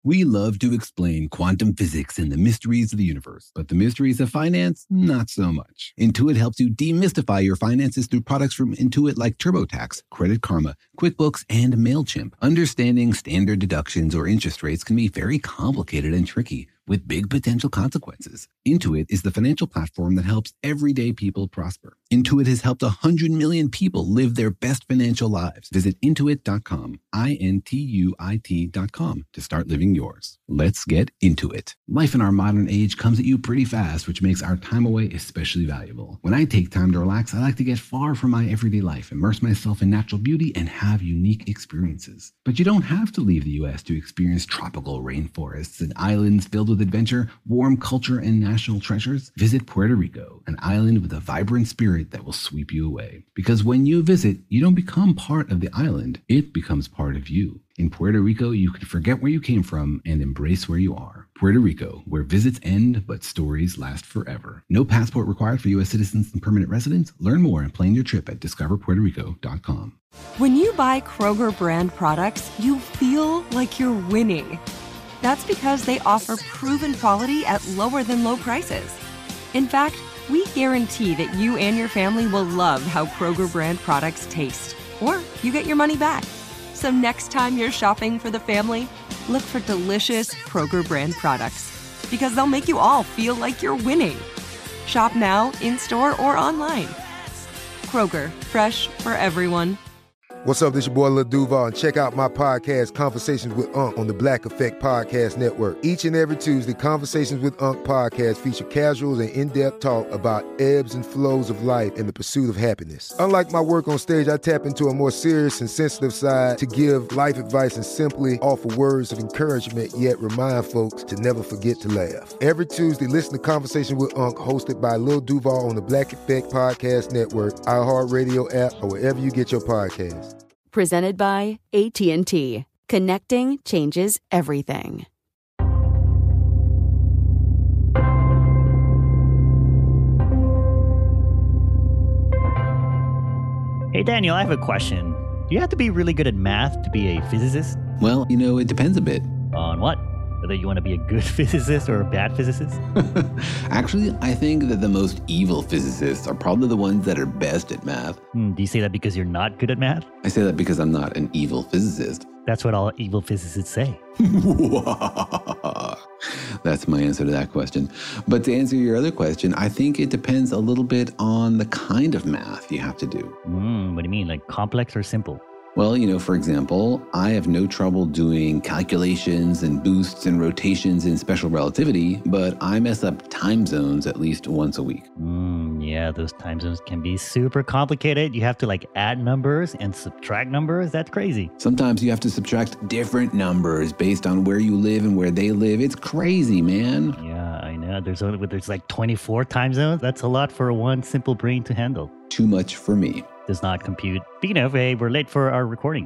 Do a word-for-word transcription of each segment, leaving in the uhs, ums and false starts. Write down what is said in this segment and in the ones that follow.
We love to explain quantum physics and the mysteries of the universe, but the mysteries of finance, not so much. Intuit helps you demystify your finances through products from Intuit like TurboTax, Credit Karma, QuickBooks, and MailChimp. Understanding standard deductions or interest rates can be very complicated and tricky, with big potential consequences. Intuit is the financial platform that helps everyday people prosper. Intuit has helped one hundred million people live their best financial lives. Visit intuit dot com, I N T U I T dot com, to start living yours. Let's get into it. Life in our modern age comes at you pretty fast, which makes our time away especially valuable. When I take time to relax, I like to get far from my everyday life, immerse myself in natural beauty, and have unique experiences. But you don't have to leave the U S to experience tropical rainforests and islands filled with adventure, warm culture, and national treasures. Visit Puerto Rico, an island with a vibrant spirit that will sweep you away. Because when you visit, you don't become part of the island, it becomes part of you. In Puerto Rico, you can forget where you came from and embrace where you are. Puerto Rico, where visits end, but stories last forever. No passport required for U S citizens and permanent residents. Learn more and plan your trip at discover puerto rico dot com. When you buy Kroger brand products, you feel like you're winning. That's because they offer proven quality at lower than low prices. In fact, we guarantee that you and your family will love how Kroger brand products taste, or you get your money back. So next time you're shopping for the family, look for delicious Kroger brand products, because they'll make you all feel like you're winning. Shop now, in-store, or online. Kroger, fresh for everyone. What's up, this your boy Lil Duval, and check out my podcast, Conversations with Unc, on the Black Effect Podcast Network. Each and every Tuesday, Conversations with Unc podcast feature casuals and in-depth talk about ebbs and flows of life and the pursuit of happiness. Unlike my work on stage, I tap into a more serious and sensitive side to give life advice and simply offer words of encouragement, yet remind folks to never forget to laugh. Every Tuesday, listen to Conversations with Unc, hosted by Lil Duval on the Black Effect Podcast Network, iHeartRadio app, or wherever you get your podcasts. Presented by A T and T. Connecting changes everything. Hey, Daniel, I have a question. Do you have to be really good at math to be a physicist? Well, you know, it depends a bit. On what? Whether you want to be a good physicist or a bad physicist? Actually, I think that the most evil physicists are probably the ones that are best at math. Hmm, do you say that because you're not good at math? I say that because I'm not an evil physicist. That's what all evil physicists say. That's my answer to that question. But to answer your other question, I think it depends a little bit on the kind of math you have to do. Mm, what do you mean, like complex or simple? Well, you know, for example, I have no trouble doing calculations and boosts and rotations in special relativity, but I mess up time zones at least once a week. Mm, yeah, those time zones can be super complicated. You have to like add numbers and subtract numbers. That's crazy. Sometimes you have to subtract different numbers based on where you live and where they live. It's crazy, man. Yeah, I know. There's only, there's like twenty-four time zones. That's a lot for one simple brain to handle. Too much for me. Does not compute. Speaking of, hey, we're late for our recording.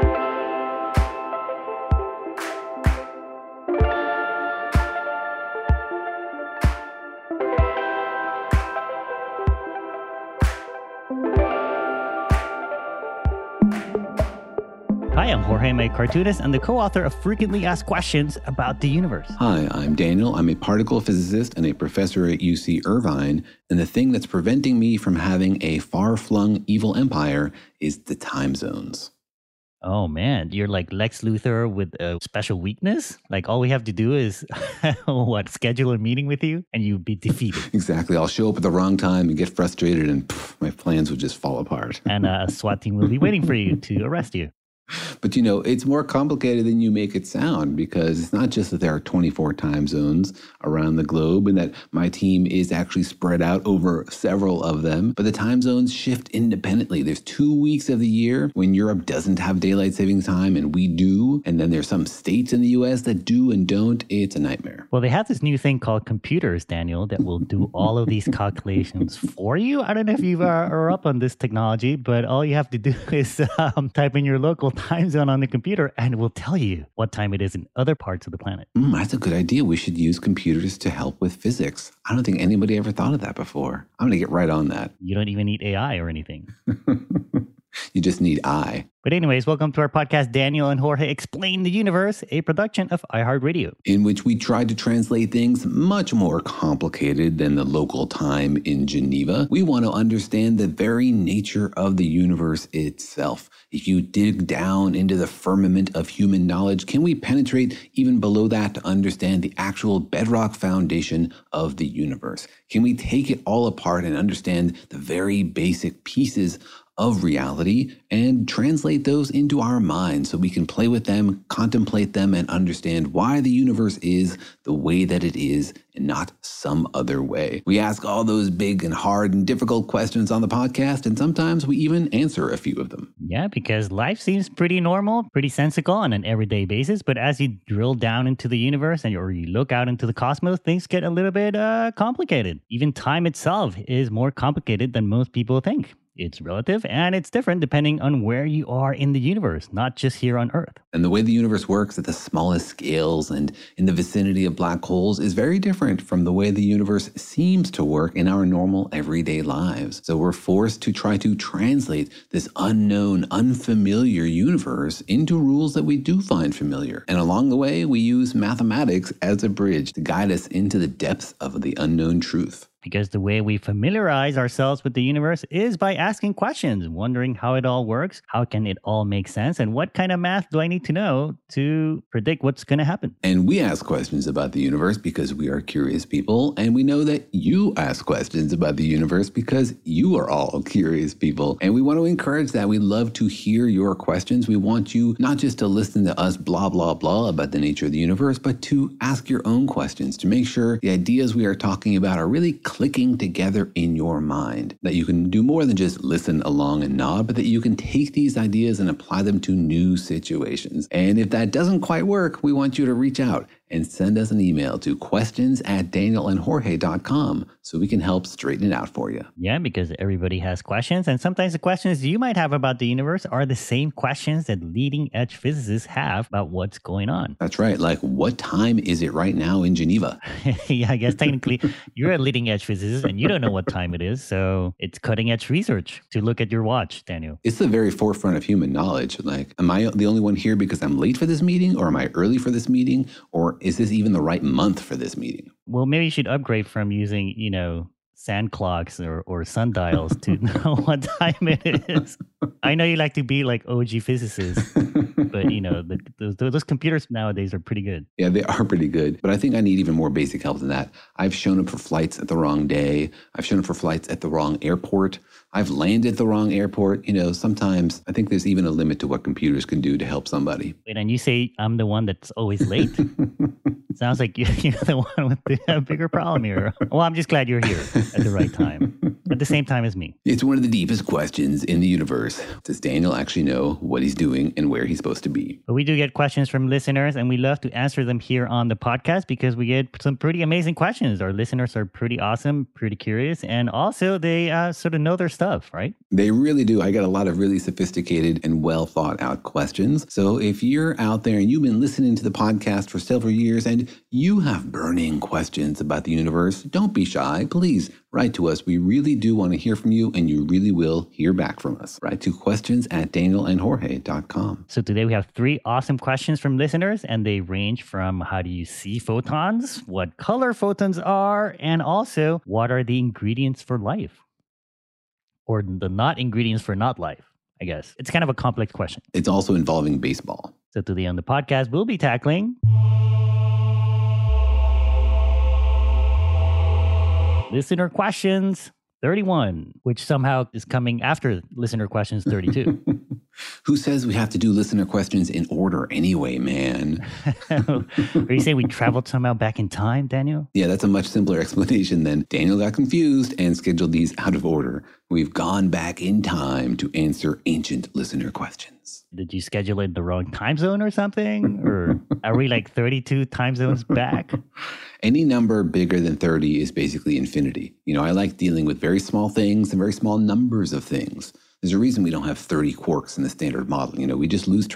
Hi, I'm Jorge, my cartoonist, and the co-author of Frequently Asked Questions About the Universe. Hi, I'm Daniel. I'm a particle physicist and a professor at U C Irvine, and the thing that's preventing me from having a far-flung evil empire is the time zones. Oh, man, you're like Lex Luthor with a special weakness? Like, all we have to do is, what, schedule a meeting with you, and you'd be defeated. Exactly. I'll show up at the wrong time and get frustrated, and pff, my plans would just fall apart. And uh, a SWAT team will be waiting for you to arrest you. But, you know, it's more complicated than you make it sound, because it's not just that there are twenty-four time zones around the globe and that my team is actually spread out over several of them, but the time zones shift independently. There's two weeks of the year when Europe doesn't have daylight savings time and we do, and then there's some states in the U S that do and don't. It's a nightmare. Well, they have this new thing called computers, Daniel, that will do all of these calculations for you. I don't know if you are, are up on this technology, but all you have to do is um, type in your local time zone on the computer and it will tell you what time it is in other parts of the planet. Mm, that's a good idea. We should use computers to help with physics. I don't think anybody ever thought of that before. I'm going to get right on that. You don't even need A I or anything. You just need I. But anyways, welcome to our podcast, Daniel and Jorge Explain the Universe, a production of iHeartRadio. In which we try to translate things much more complicated than the local time in Geneva. We want to understand the very nature of the universe itself. If you dig down into the firmament of human knowledge, can we penetrate even below that to understand the actual bedrock foundation of the universe? Can we take it all apart and understand the very basic pieces of reality and translate those into our minds so we can play with them, contemplate them, and understand why the universe is the way that it is and not some other way? We ask all those big and hard and difficult questions on the podcast, and sometimes we even answer a few of them. Yeah, because life seems pretty normal, pretty sensical on an everyday basis, but as you drill down into the universe and or you look out into the cosmos, things get a little bit uh, complicated. Even time itself is more complicated than most people think. It's relative and it's different depending on where you are in the universe, not just here on Earth. And the way the universe works at the smallest scales and in the vicinity of black holes is very different from the way the universe seems to work in our normal everyday lives. So we're forced to try to translate this unknown, unfamiliar universe into rules that we do find familiar. And along the way, we use mathematics as a bridge to guide us into the depths of the unknown truth. Because the way we familiarize ourselves with the universe is by asking questions, wondering how it all works, how can it all make sense, and what kind of math do I need to know to predict what's going to happen. And we ask questions about the universe because we are curious people, and we know that you ask questions about the universe because you are all curious people. And we want to encourage that. We love to hear your questions. We want you not just to listen to us blah, blah, blah about the nature of the universe, but to ask your own questions to make sure the ideas we are talking about are really clicking together in your mind, that you can do more than just listen along and nod, but that you can take these ideas and apply them to new situations. And if that doesn't quite work, we want you to reach out and send us an email to questions at daniel and jorge dot com so we can help straighten it out for you. Yeah, because everybody has questions, and sometimes the questions you might have about the universe are the same questions that leading edge physicists have about what's going on. That's right. Like, what time is it right now in Geneva? Yeah, I guess technically you're a leading edge physicist and you don't know what time it is. So it's cutting edge research to look at your watch, Daniel. It's the very forefront of human knowledge. Like, am I the only one here because I'm late for this meeting, or am I early for this meeting, or is this even the right month for this meeting? Well, maybe you should upgrade from using, you know, sand clocks or, or sundials to know what time it is. I know you like to be like O G physicists, but you know, the, those, those computers nowadays are pretty good. Yeah, they are pretty good. But I think I need even more basic help than that. I've shown up for flights at the wrong day. I've shown up for flights at the wrong airport. I've landed at the wrong airport. You know, sometimes I think there's even a limit to what computers can do to help somebody. Wait, and you say I'm the one that's always late? Sounds like you're the one with the bigger problem here. Well, I'm just glad you're here at the right time, at the same time as me. It's one of the deepest questions in the universe. Does Daniel actually know what he's doing and where he's supposed to be? But we do get questions from listeners, and we love to answer them here on the podcast because we get some pretty amazing questions. Our listeners are pretty awesome, pretty curious, and also they uh, sort of know their stuff, right? They really do. I get a lot of really sophisticated and well thought out questions. So if you're out there and you've been listening to the podcast for several years and you have burning questions about the universe, don't be shy. Please write to us. We really do want to hear from you, and you really will hear back from us. Write to questions at daniel and jorge dot com. So today we have three awesome questions from listeners, and they range from how do you see photons, what color photons are, and also what are the ingredients for life? Or the not ingredients for not life, I guess. It's kind of a complex question. It's also involving baseball. So today on the podcast, we'll be tackling listener questions thirty-one, which somehow is coming after listener questions thirty-two. Who says we have to do listener questions in order anyway, man? Are you saying we traveled somehow back in time, Daniel? Yeah, that's a much simpler explanation than Daniel got confused and scheduled these out of order. We've gone back in time to answer ancient listener questions. Did you schedule it in the wrong time zone or something? Or are we like thirty-two time zones back? Any number bigger than thirty is basically infinity. You know, I like dealing with very small things and very small numbers of things. There's a reason we don't have thirty quarks in the standard model. You know, we just lose track.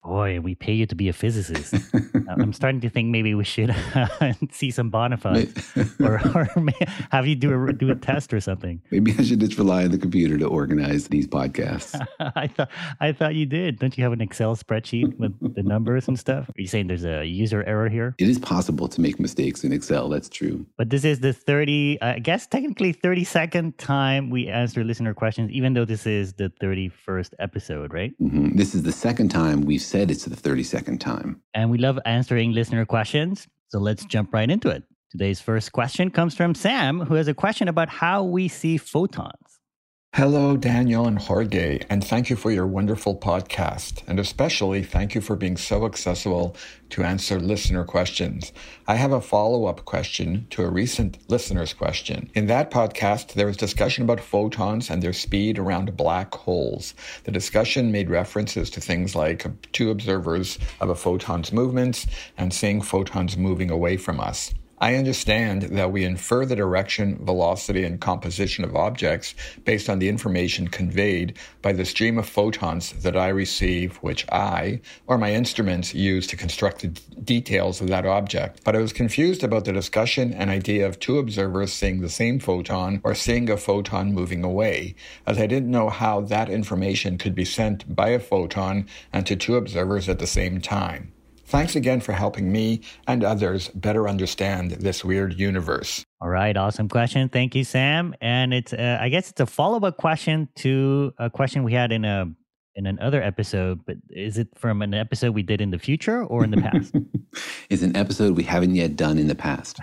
Boy, we pay you to be a physicist. I'm starting to think maybe we should see some bona fides or, or have you do a, do a test or something. Maybe I should just rely on the computer to organize these podcasts. I thought I thought you did. Don't you have an Excel spreadsheet with the numbers and stuff? Are you saying there's a user error here? It is possible to make mistakes in Excel. That's true. But this is the thirty, I guess technically thirty-second time we answer listener questions, even though this is the thirty-first episode, right? Mm-hmm. This is the second time we've said it's the thirty-second time. And we love answering listener questions. So let's jump right into it. Today's first question comes from Sam, who has a question about how we see photons. Hello, Daniel and Jorge, and thank you for your wonderful podcast. And especially thank you for being so accessible to answer listener questions. I have a follow-up question to a recent listener's question. In that podcast, there was discussion about photons and their speed around black holes. The discussion made references to things like two observers of a photon's movements and seeing photons moving away from us. I understand that we infer the direction, velocity, and composition of objects based on the information conveyed by the stream of photons that I receive, which I, or my instruments, use to construct the details of that object. But I was confused about the discussion and idea of two observers seeing the same photon or seeing a photon moving away, as I didn't know how that information could be sent by a photon and to two observers at the same time. Thanks again for helping me and others better understand this weird universe. All right, awesome question. Thank you, Sam. And it's, uh, I guess it's a follow-up question to a question we had in a in another episode, but is it from an episode we did in the future or in the past? It's an episode we haven't yet done in the past.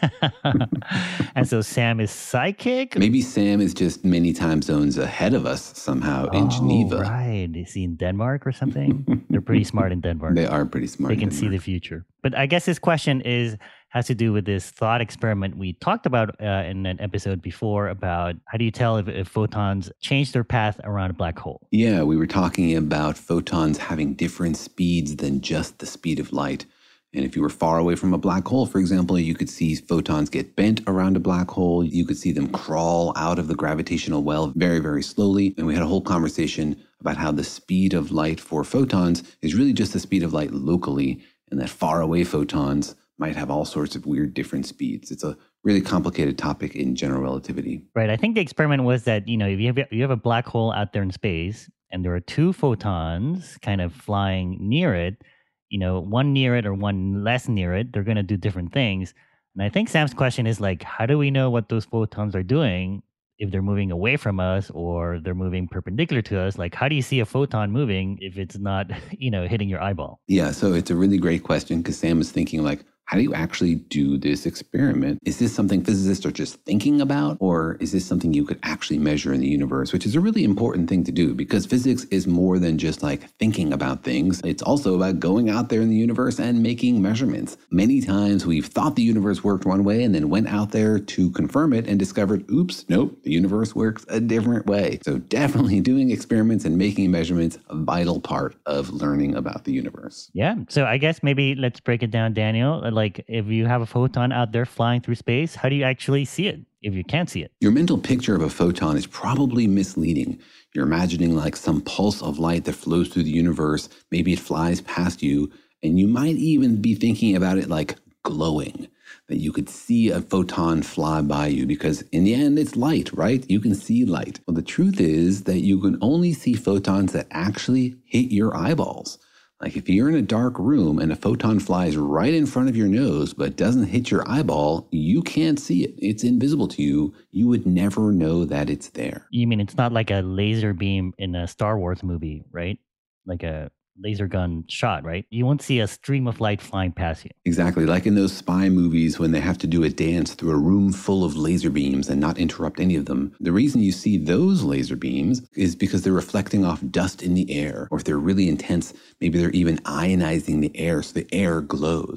And so Sam is psychic? Maybe Sam is just many time zones ahead of us somehow in oh, Geneva. Right. Is he in Denmark or something? They're pretty smart in Denmark. They are pretty smart. They can see the future. But I guess this question is has to do with this thought experiment we talked about uh, in an episode before about how do you tell if, if photons change their path around a black hole? Yeah, we were talking about photons having different speeds than just the speed of light. And if you were far away from a black hole, for example, you could see photons get bent around a black hole. You could see them crawl out of the gravitational well very, very slowly. And we had a whole conversation about how the speed of light for photons is really just the speed of light locally, and that far away photons might have all sorts of weird different speeds. It's a really complicated topic in general relativity. Right. I think the experiment was that, you know, if you have, you have a black hole out there in space and there are two photons kind of flying near it, you know, one near it or one less near it, they're going to do different things. And I think Sam's question is like, how do we know what those photons are doing if they're moving away from us or they're moving perpendicular to us? Like, how do you see a photon moving if it's not, you know, hitting your eyeball? Yeah, so it's a really great question because Sam is thinking like, how do you actually do this experiment? Is this something physicists are just thinking about, or is this something you could actually measure in the universe, which is a really important thing to do because physics is more than just like thinking about things. It's also about going out there in the universe and making measurements. Many times we've thought the universe worked one way and then went out there to confirm it and discovered, oops, nope, the universe works a different way. So definitely doing experiments and making measurements, a vital part of learning about the universe. Yeah. So I guess maybe let's break it down, Daniel. Like if you have a photon out there flying through space, how do you actually see it if you can't see it? Your mental picture of a photon is probably misleading. You're imagining like some pulse of light that flows through the universe. Maybe it flies past you, and you might even be thinking about it like glowing, that you could see a photon fly by you because in the end, it's light, right? You can see light. Well, the truth is that you can only see photons that actually hit your eyeballs. Like if you're in a dark room and a photon flies right in front of your nose but doesn't hit your eyeball, you can't see it. It's invisible to you. You would never know that it's there. You mean it's not like a laser beam in a Star Wars movie, right? Like a laser gun shot, right? You won't see a stream of light flying past you. Exactly. Like in those spy movies when they have to do a dance through a room full of laser beams and not interrupt any of them. The reason you see those laser beams is because they're reflecting off dust in the air. Or if they're really intense, maybe they're even ionizing the air so the air glows.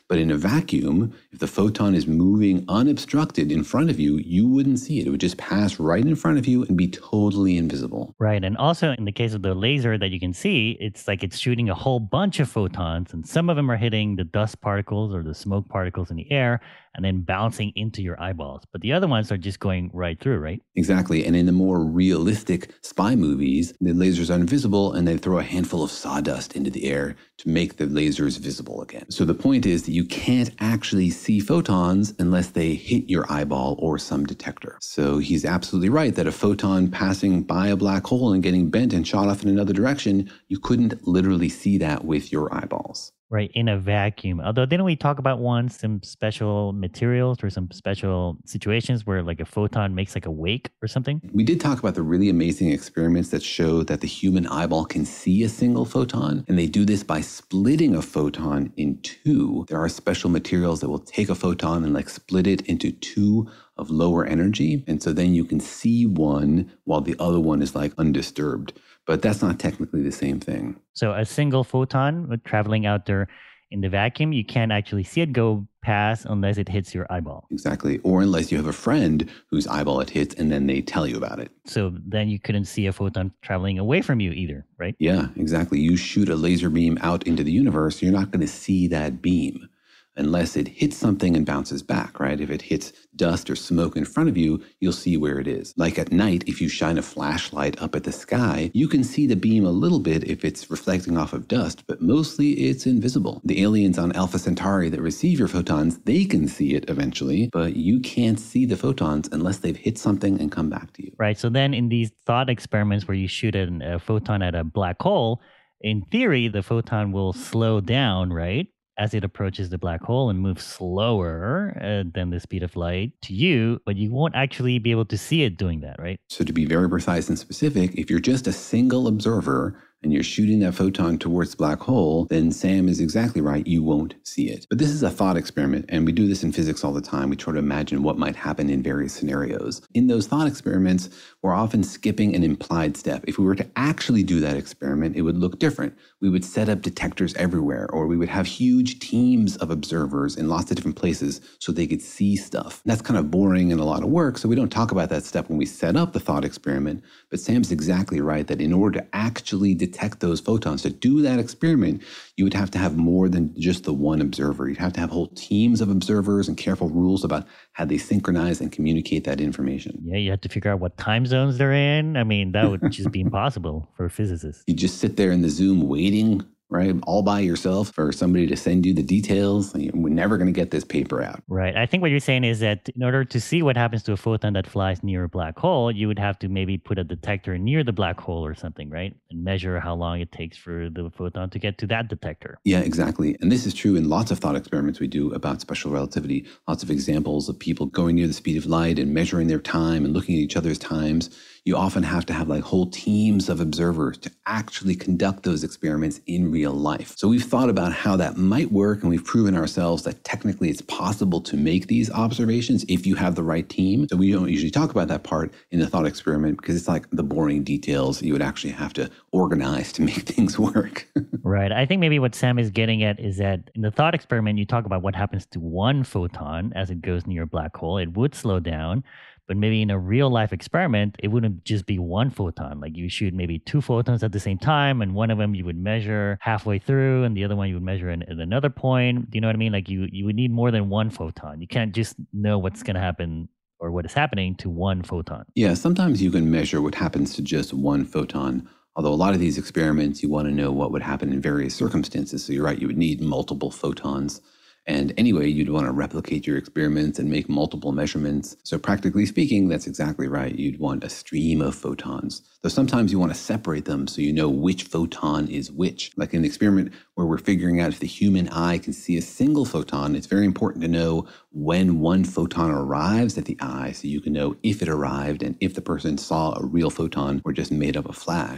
But in a vacuum, if the photon is moving unobstructed in front of you, you wouldn't see it. It would just pass right in front of you and be totally invisible. Right. And also in the case of the laser that you can see, it's like it's shooting a whole bunch of photons, and some of them are hitting the dust particles or the smoke particles in the air and then bouncing into your eyeballs. But the other ones are just going right through, right? Exactly. And in the more realistic spy movies, the lasers are invisible and they throw a handful of sawdust into the air to make the lasers visible again. So the point is that you can't actually see photons unless they hit your eyeball or some detector. So he's absolutely right that a photon passing by a black hole and getting bent and shot off in another direction, you couldn't literally see that with your eyeballs. Right, in a vacuum. Although didn't we talk about once some special materials or some special situations where like a photon makes like a wake or something? We did talk about the really amazing experiments that show that the human eyeball can see a single photon, and they do this by splitting a photon in two. There are special materials that will take a photon and like split it into two of lower energy, and so then you can see one while the other one is like undisturbed. But that's not technically the same thing. So a single photon traveling out there in the vacuum, you can't actually see it go past unless it hits your eyeball. Exactly. Or unless you have a friend whose eyeball it hits and then they tell you about it. So then you couldn't see a photon traveling away from you either, right? Yeah, exactly. You shoot a laser beam out into the universe, you're not going to see that beam unless it hits something and bounces back, right? If it hits dust or smoke in front of you, you'll see where it is. Like at night, if you shine a flashlight up at the sky, you can see the beam a little bit if it's reflecting off of dust, but mostly it's invisible. The aliens on Alpha Centauri that receive your photons, they can see it eventually, but you can't see the photons unless they've hit something and come back to you. Right. So then in these thought experiments where you shoot an, a photon at a black hole, in theory, the photon will slow down, right, as it approaches the black hole and moves slower uh, than the speed of light to you, but you won't actually be able to see it doing that, right? So to be very precise and specific, if you're just a single observer and you're shooting that photon towards the black hole, then Sam is exactly right. You won't see it. But this is a thought experiment, and we do this in physics all the time. We try to imagine what might happen in various scenarios. In those thought experiments, we're often skipping an implied step. If we were to actually do that experiment, it would look different. We would set up detectors everywhere, or we would have huge teams of observers in lots of different places so they could see stuff. That's kind of boring and a lot of work, so we don't talk about that step when we set up the thought experiment. But Sam's exactly right that in order to actually detect those photons, to do that experiment, you would have to have more than just the one observer. You'd have to have whole teams of observers and careful rules about how they synchronize and communicate that information. Yeah, you have to figure out what time zones they're in. I mean, that would just be impossible for physicists. You just sit there in the Zoom waiting, right, all by yourself for somebody to send you the details. We're never going to get this paper out. Right. I think what you're saying is that in order to see what happens to a photon that flies near a black hole, you would have to maybe put a detector near the black hole or something, right? And measure how long it takes for the photon to get to that detector. Yeah, exactly. And this is true in lots of thought experiments we do about special relativity. Lots of examples of people going near the speed of light and measuring their time and looking at each other's times. You often have to have like whole teams of observers to actually conduct those experiments in real life. So we've thought about how that might work, and we've proven ourselves that technically it's possible to make these observations if you have the right team. So we don't usually talk about that part in the thought experiment because it's like the boring details you would actually have to organize to make things work. Right. I think maybe what Sam is getting at is that in the thought experiment, you talk about what happens to one photon as it goes near a black hole. It would slow down. But maybe in a real life experiment, it wouldn't just be one photon. Like you shoot maybe two photons at the same time, and one of them you would measure halfway through, and the other one you would measure in, at another point. Do you know what I mean? Like you, you would need more than one photon. You can't just know what's going to happen or what is happening to one photon. Yeah, sometimes you can measure what happens to just one photon. Although a lot of these experiments, you want to know what would happen in various circumstances. So you're right, you would need multiple photons. And anyway, you'd want to replicate your experiments and make multiple measurements. So practically speaking, that's exactly right. You'd want a stream of photons. Though sometimes you want to separate them so you know which photon is which. Like in the experiment where we're figuring out if the human eye can see a single photon, it's very important to know when one photon arrives at the eye so you can know if it arrived and if the person saw a real photon or just made up a flash.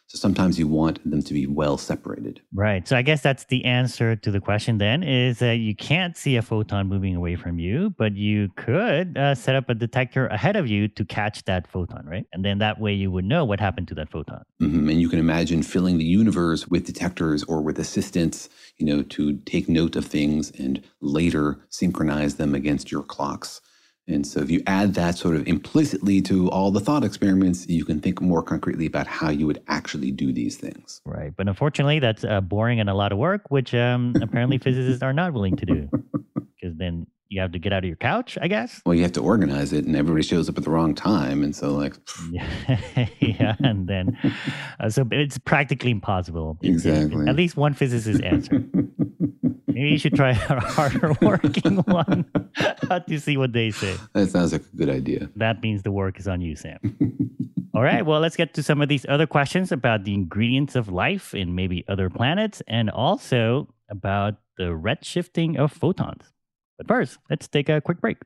So sometimes you want them to be well separated. Right. So I guess that's the answer to the question then, is that you can't see a photon moving away from you, but you could uh, set up a detector ahead of you to catch that photon, right? And then that way you would know what happened to that photon. Mm-hmm. And you can imagine filling the universe with detectors or with assistants, you know, to take note of things and later synchronize them against your clocks. And so if you add that sort of implicitly to all the thought experiments, you can think more concretely about how you would actually do these things. Right. But unfortunately, that's uh, boring and a lot of work, which um, apparently physicists are not willing to do. Because then you have to get out of your couch, I guess. Well, you have to organize it, and everybody shows up at the wrong time. And so like... yeah, and then... Uh, so it's practically impossible. Exactly. At least one physicist answered. Maybe you should try a harder working one to see what they say. That sounds like a good idea. That means the work is on you, Sam. All right, well, let's get to some of these other questions about the ingredients of life in maybe other planets and also about the redshifting of photons. But first, let's take a quick break.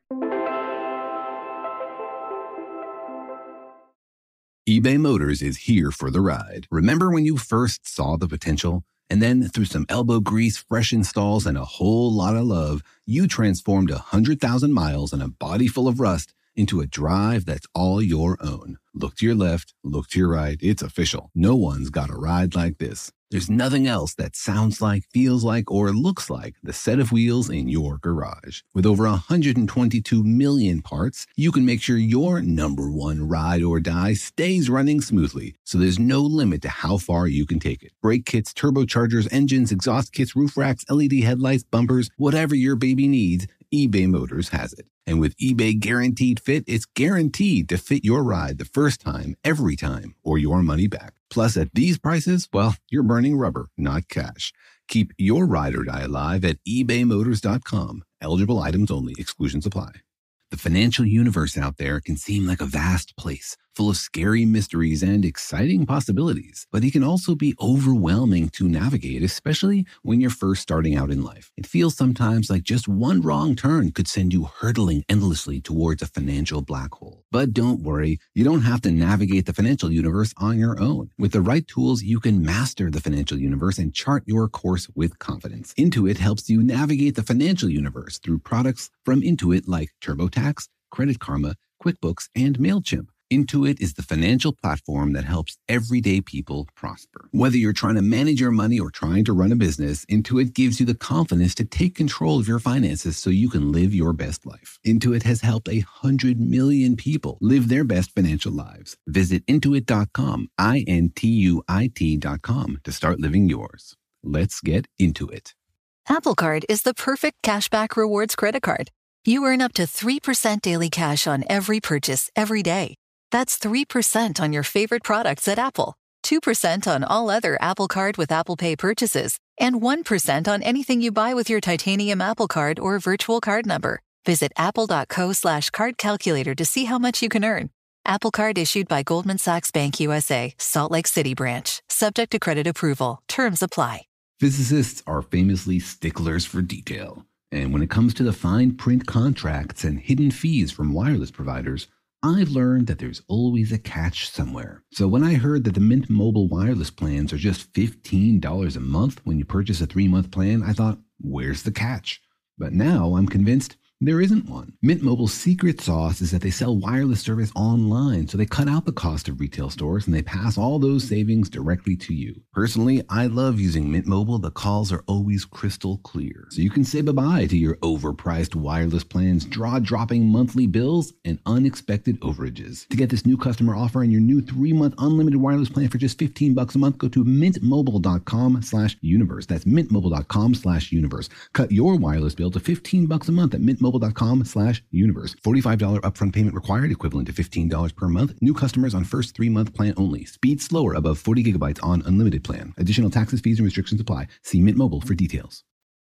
eBay Motors is here for the ride. Remember when you first saw the potential? And then through some elbow grease, fresh installs, and a whole lot of love, you transformed one hundred thousand miles and a body full of rust into a drive that's all your own. Look to your left, look to your right. It's official. No one's got a ride like this. There's nothing else that sounds like, feels like, or looks like the set of wheels in your garage. With over one hundred twenty-two million parts, you can make sure your number one ride or die stays running smoothly, so there's no limit to how far you can take it. Brake kits, turbochargers, engines, exhaust kits, roof racks, L E D headlights, bumpers, whatever your baby needs, eBay Motors has it. And with eBay Guaranteed Fit, it's guaranteed to fit your ride the first time, every time, or your money back. Plus, at these prices, well, you're burning rubber, not cash. Keep your ride or die alive at ebay motors dot com. Eligible items only. Exclusions apply. The financial universe out there can seem like a vast place, full of scary mysteries and exciting possibilities, but it can also be overwhelming to navigate, especially when you're first starting out in life. It feels sometimes like just one wrong turn could send you hurtling endlessly towards a financial black hole. But don't worry, you don't have to navigate the financial universe on your own. With the right tools, you can master the financial universe and chart your course with confidence. Intuit helps you navigate the financial universe through products from Intuit like TurboTax, Credit Karma, QuickBooks, and MailChimp. Intuit is the financial platform that helps everyday people prosper. Whether you're trying to manage your money or trying to run a business, Intuit gives you the confidence to take control of your finances so you can live your best life. Intuit has helped a hundred million people live their best financial lives. Visit intuit dot com, I N T U I T dot com to start living yours. Let's get into it. Apple Card is the perfect cashback rewards credit card. You earn up to three percent daily cash on every purchase every day. That's three percent on your favorite products at Apple, two percent on all other Apple Card with Apple Pay purchases, and one percent on anything you buy with your titanium Apple Card or virtual card number. Visit apple.co slash card calculator to see how much you can earn. Apple Card issued by Goldman Sachs Bank U S A, Salt Lake City branch. Subject to credit approval. Terms apply. Physicists are famously sticklers for detail. And when it comes to the fine print contracts and hidden fees from wireless providers, I've learned that there's always a catch somewhere. So when I heard that the Mint Mobile wireless plans are just fifteen dollars a month when you purchase a three-month plan, I thought, where's the catch? But now I'm convinced there isn't one. Mint Mobile's secret sauce is that they sell wireless service online, so they cut out the cost of retail stores and they pass all those savings directly to you. Personally, I love using Mint Mobile. The calls are always crystal clear, so you can say bye-bye to your overpriced wireless plans, jaw-dropping monthly bills, and unexpected overages. To get this new customer offer and your new three-month unlimited wireless plan for just fifteen bucks a month, go to mintmobile.com slash universe. That's mintmobile.com slash universe. Cut your wireless bill to fifteen bucks a month at mintmobile.com slash universe. forty-five dollars upfront payment required, equivalent to fifteen dollars per month. New customers on first three-month plan only. Speed slower above forty gigabytes on unlimited plan. Additional taxes, fees, and restrictions apply. See Mint Mobile for details.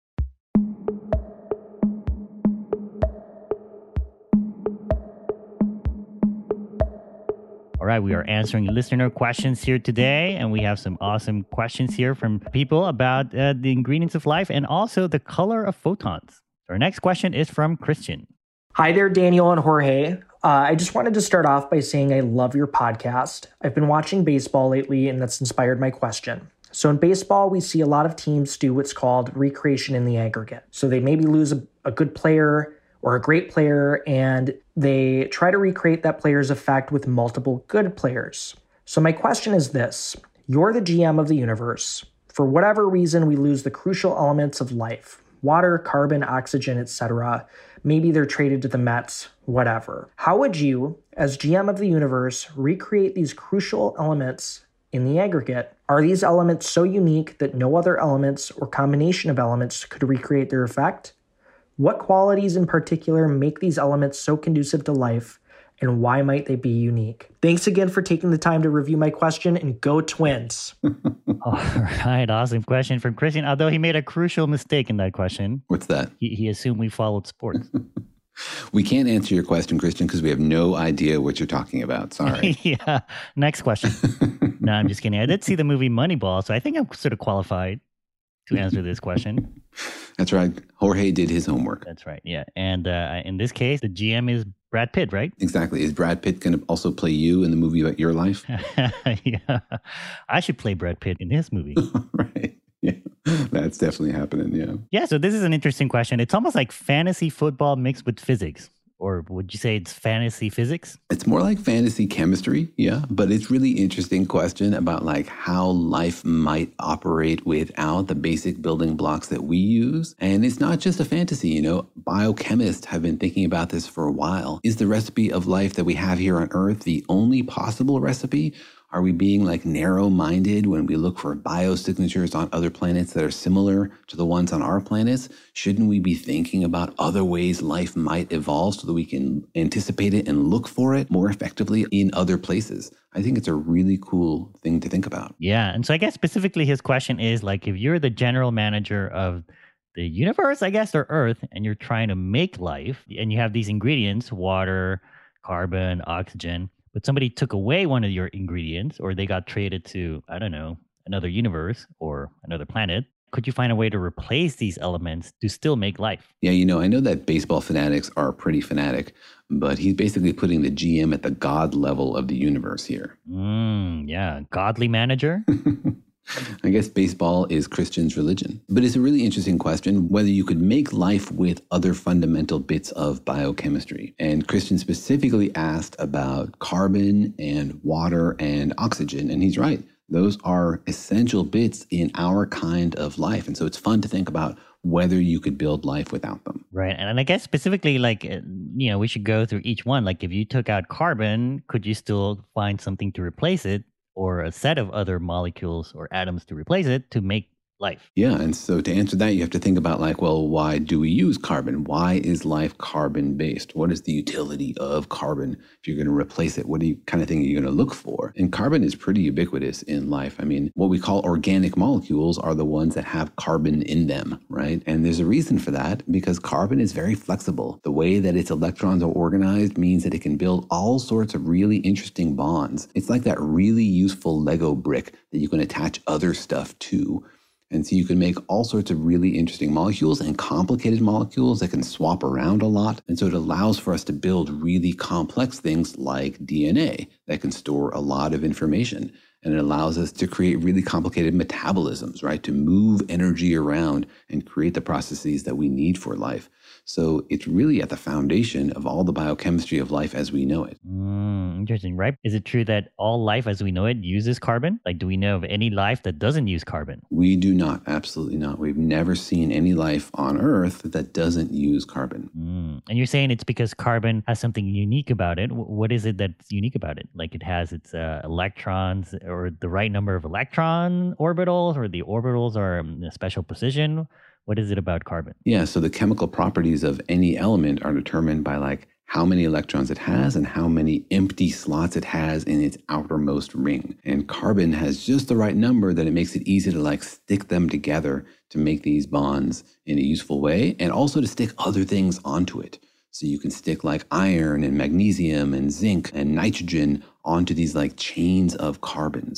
All right, we are answering listener questions here today, and we have some awesome questions here from people about uh, the ingredients of life and also the color of photons. Our next question is from Christian. Hi there, Daniel and Jorge. Uh, I just wanted to start off by saying I love your podcast. I've been watching baseball lately, and that's inspired my question. So in baseball, we see a lot of teams do what's called recreation in the aggregate. So they maybe lose a, a good player or a great player, and they try to recreate that player's effect with multiple good players. So my question is this. You're the G M of the universe. For whatever reason, we lose the crucial elements of life. Water, carbon, oxygen, et cetera. Maybe they're traded to the Mets, whatever. How would you, as G M of the universe, recreate these crucial elements in the aggregate? Are these elements so unique that no other elements or combination of elements could recreate their effect? What qualities in particular make these elements so conducive to life, and why might they be unique? Thanks again for taking the time to review my question, and go Twins. All right, awesome question from Christian, although he made a crucial mistake in that question. What's that? He, he assumed we followed sports. We can't answer your question, Christian, because we have no idea what you're talking about. Sorry. Yeah. Next question. No, I'm just kidding. I did see the movie Moneyball, so I think I'm sort of qualified to answer this question. That's right. Jorge did his homework. That's right. Yeah. And uh, in this case, the G M is Brad Pitt, right? Exactly. Is Brad Pitt going to also play you in the movie about your life? Yeah. I should play Brad Pitt in his movie. Right. Yeah. That's definitely happening. Yeah. Yeah. So this is an interesting question. It's almost like fantasy football mixed with physics. Or would you say it's fantasy physics? It's more like fantasy chemistry, yeah. But it's really interesting question about like how life might operate without the basic building blocks that we use. And it's not just a fantasy, you know. Biochemists have been thinking about this for a while. Is the recipe of life that we have here on Earth the only possible recipe? Are we being like narrow-minded when we look for biosignatures on other planets that are similar to the ones on our planets? Shouldn't we be thinking about other ways life might evolve so that we can anticipate it and look for it more effectively in other places? I think it's a really cool thing to think about. Yeah. And so I guess specifically his question is like, if you're the general manager of the universe, I guess, or Earth, and you're trying to make life, and you have these ingredients, water, carbon, oxygen, but somebody took away one of your ingredients, or they got traded to, I don't know, another universe or another planet, could you find a way to replace these elements to still make life? Yeah, you know, I know that baseball fanatics are pretty fanatic, but he's basically putting the G M at the God level of the universe here. Mm, yeah, godly manager. I guess baseball is Christian's religion. But it's a really interesting question whether you could make life with other fundamental bits of biochemistry. And Christian specifically asked about carbon and water and oxygen. And he's right. Those are essential bits in our kind of life. And so it's fun to think about whether you could build life without them. Right. And I guess specifically, like, you know, we should go through each one. Like if you took out carbon, could you still find something to replace it? Or a set of other molecules or atoms to replace it to make life? Yeah, and so to answer that, you have to think about like, well, why do we use carbon? Why is life carbon-based? What is the utility of carbon? If you're going to replace it, what do you, kind of thing are you going to look for? And carbon is pretty ubiquitous in life. I mean, what we call organic molecules are the ones that have carbon in them, right? And there's a reason for that, because carbon is very flexible. The way that its electrons are organized means that it can build all sorts of really interesting bonds. It's like that really useful Lego brick that you can attach other stuff to. And so you can make all sorts of really interesting molecules and complicated molecules that can swap around a lot. And so it allows for us to build really complex things like D N A that can store a lot of information. And it allows us to create really complicated metabolisms, right? To move energy around and create the processes that we need for life. So it's really at the foundation of all the biochemistry of life as we know it. Mm, interesting, right? Is it true that all life as we know it uses carbon? Like, do we know of any life that doesn't use carbon? We do not. Absolutely not. We've never seen any life on Earth that doesn't use carbon. Mm. And you're saying it's because carbon has something unique about it. What is it that's unique about it? Like it has its uh, electrons or the right number of electron orbitals, or the orbitals are in a special position? What is it about carbon? Yeah, so the chemical properties of any element are determined by like how many electrons it has and how many empty slots it has in its outermost ring. And carbon has just the right number that it makes it easy to like stick them together to make these bonds in a useful way, and also to stick other things onto it. So you can stick like iron and magnesium and zinc and nitrogen onto these like chains of carbons.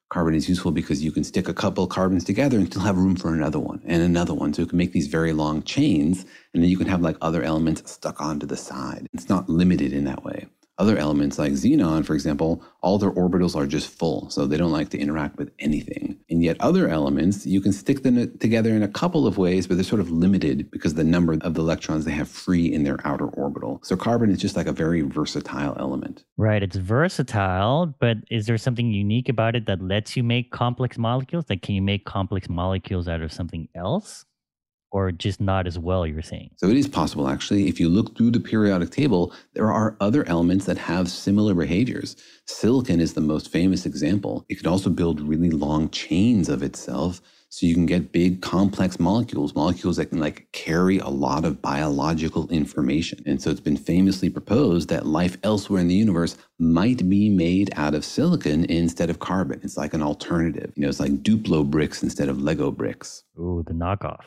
Carbon is useful because you can stick a couple of carbons together and still have room for another one and another one. So you can make these very long chains, and then you can have like other elements stuck onto the side. It's not limited in that way. Other elements like xenon, for example, all their orbitals are just full, so they don't like to interact with anything. And yet other elements, you can stick them together in a couple of ways, but they're sort of limited because of the number of the electrons they have free in their outer orbital. So carbon is just like a very versatile element. Right, it's versatile, but is there something unique about it that lets you make complex molecules? Like, can you make complex molecules out of something else? Or just not as well, you're saying? So it is possible, actually. If you look through the periodic table, there are other elements that have similar behaviors. Silicon is the most famous example. It can also build really long chains of itself, so you can get big, complex molecules, molecules that can like carry a lot of biological information. And so it's been famously proposed that life elsewhere in the universe might be made out of silicon instead of carbon. It's like an alternative. You know, it's like Duplo bricks instead of Lego bricks. Ooh, the knockoff.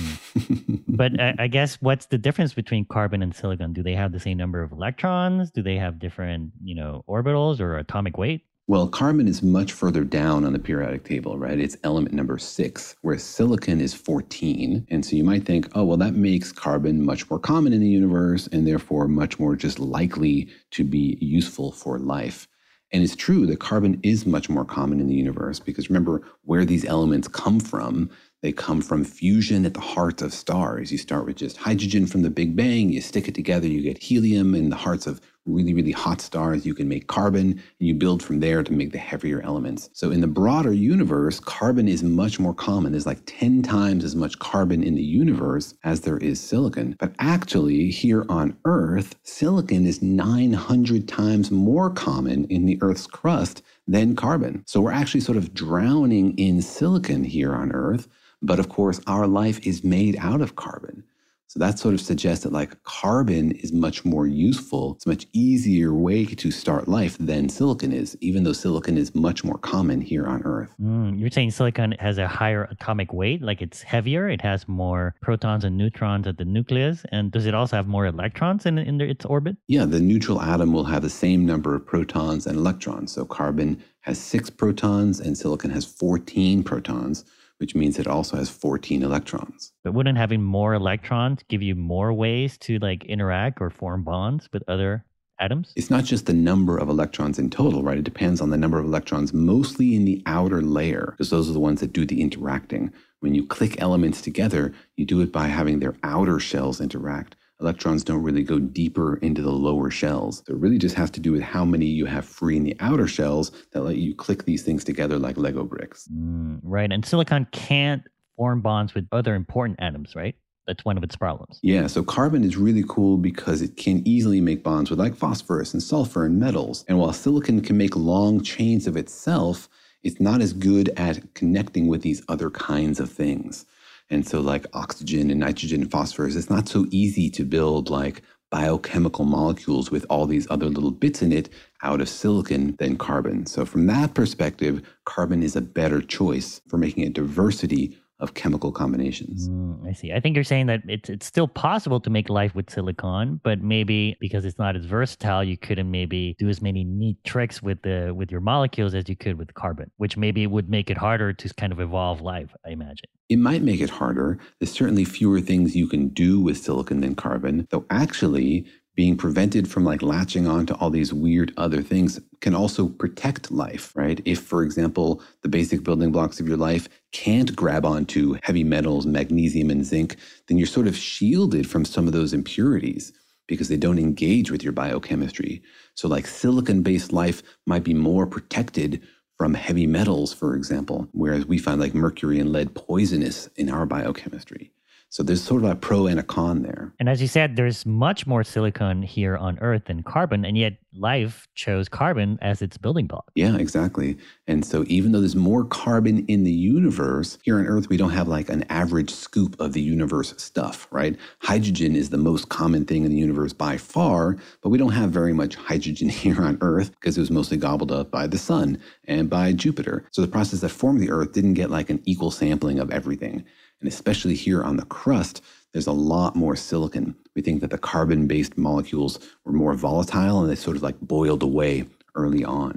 Mm. But I, I guess what's the difference between carbon and silicon? Do they have the same number of electrons? Do they have different, you know, orbitals or atomic weight? Well, carbon is much further down on the periodic table, right? It's element number six, whereas silicon is fourteen. And so you might think, oh, well, that makes carbon much more common in the universe and therefore much more just likely to be useful for life. And it's true that carbon is much more common in the universe because remember where these elements come from. They come from fusion at the heart of stars. You start with just hydrogen from the Big Bang, you stick it together, you get helium in the hearts of really, really hot stars. You can make carbon, and you build from there to make the heavier elements. So in the broader universe, carbon is much more common. There's like ten times as much carbon in the universe as there is silicon. But actually, here on Earth, silicon is nine hundred times more common in the Earth's crust than carbon. So we're actually sort of drowning in silicon here on Earth. But of course, our life is made out of carbon. So that sort of suggests that like carbon is much more useful. It's a much easier way to start life than silicon is, even though silicon is much more common here on Earth. Mm, you're saying silicon has a higher atomic weight, like it's heavier, it has more protons and neutrons at the nucleus, and does it also have more electrons in, in its orbit? Yeah, the neutral atom will have the same number of protons and electrons. So carbon has six protons and silicon has fourteen protons, which means it also has fourteen electrons. But wouldn't having more electrons give you more ways to like interact or form bonds with other atoms? It's not just the number of electrons in total, right? It depends on the number of electrons, mostly in the outer layer, because those are the ones that do the interacting. When you click elements together, you do it by having their outer shells interact. Electrons don't really go deeper into the lower shells. So it really just has to do with how many you have free in the outer shells that let you click these things together like Lego bricks. Mm, right. And silicon can't form bonds with other important atoms, right? That's one of its problems. Yeah, so carbon is really cool because it can easily make bonds with like phosphorus and sulfur and metals. And while silicon can make long chains of itself, it's not as good at connecting with these other kinds of things. And so like oxygen and nitrogen and phosphorus, it's not so easy to build like biochemical molecules with all these other little bits in it out of silicon than carbon. So from that perspective, carbon is a better choice for making a diversity of chemical combinations. Mm, I see. I think you're saying that it's it's still possible to make life with silicon, but maybe because it's not as versatile, you couldn't maybe do as many neat tricks with the with your molecules as you could with carbon, which maybe would make it harder to kind of evolve life, I imagine. It might make it harder. There's certainly fewer things you can do with silicon than carbon, though actually being prevented from like latching on to all these weird other things can also protect life, right? If, for example, the basic building blocks of your life can't grab onto heavy metals, magnesium and zinc, then you're sort of shielded from some of those impurities because they don't engage with your biochemistry. So like silicon-based life might be more protected from heavy metals, for example, whereas we find like mercury and lead poisonous in our biochemistry. So there's sort of a pro and a con there. And as you said, there's much more silicon here on Earth than carbon, and yet life chose carbon as its building block. Yeah, exactly. And so even though there's more carbon in the universe, here on Earth, we don't have like an average scoop of the universe stuff, right? Hydrogen is the most common thing in the universe by far, but we don't have very much hydrogen here on Earth because it was mostly gobbled up by the sun and by Jupiter. So the process that formed the Earth didn't get like an equal sampling of everything. And especially here on the crust, there's a lot more silicon. We think that the carbon-based molecules were more volatile and they sort of like boiled away early on.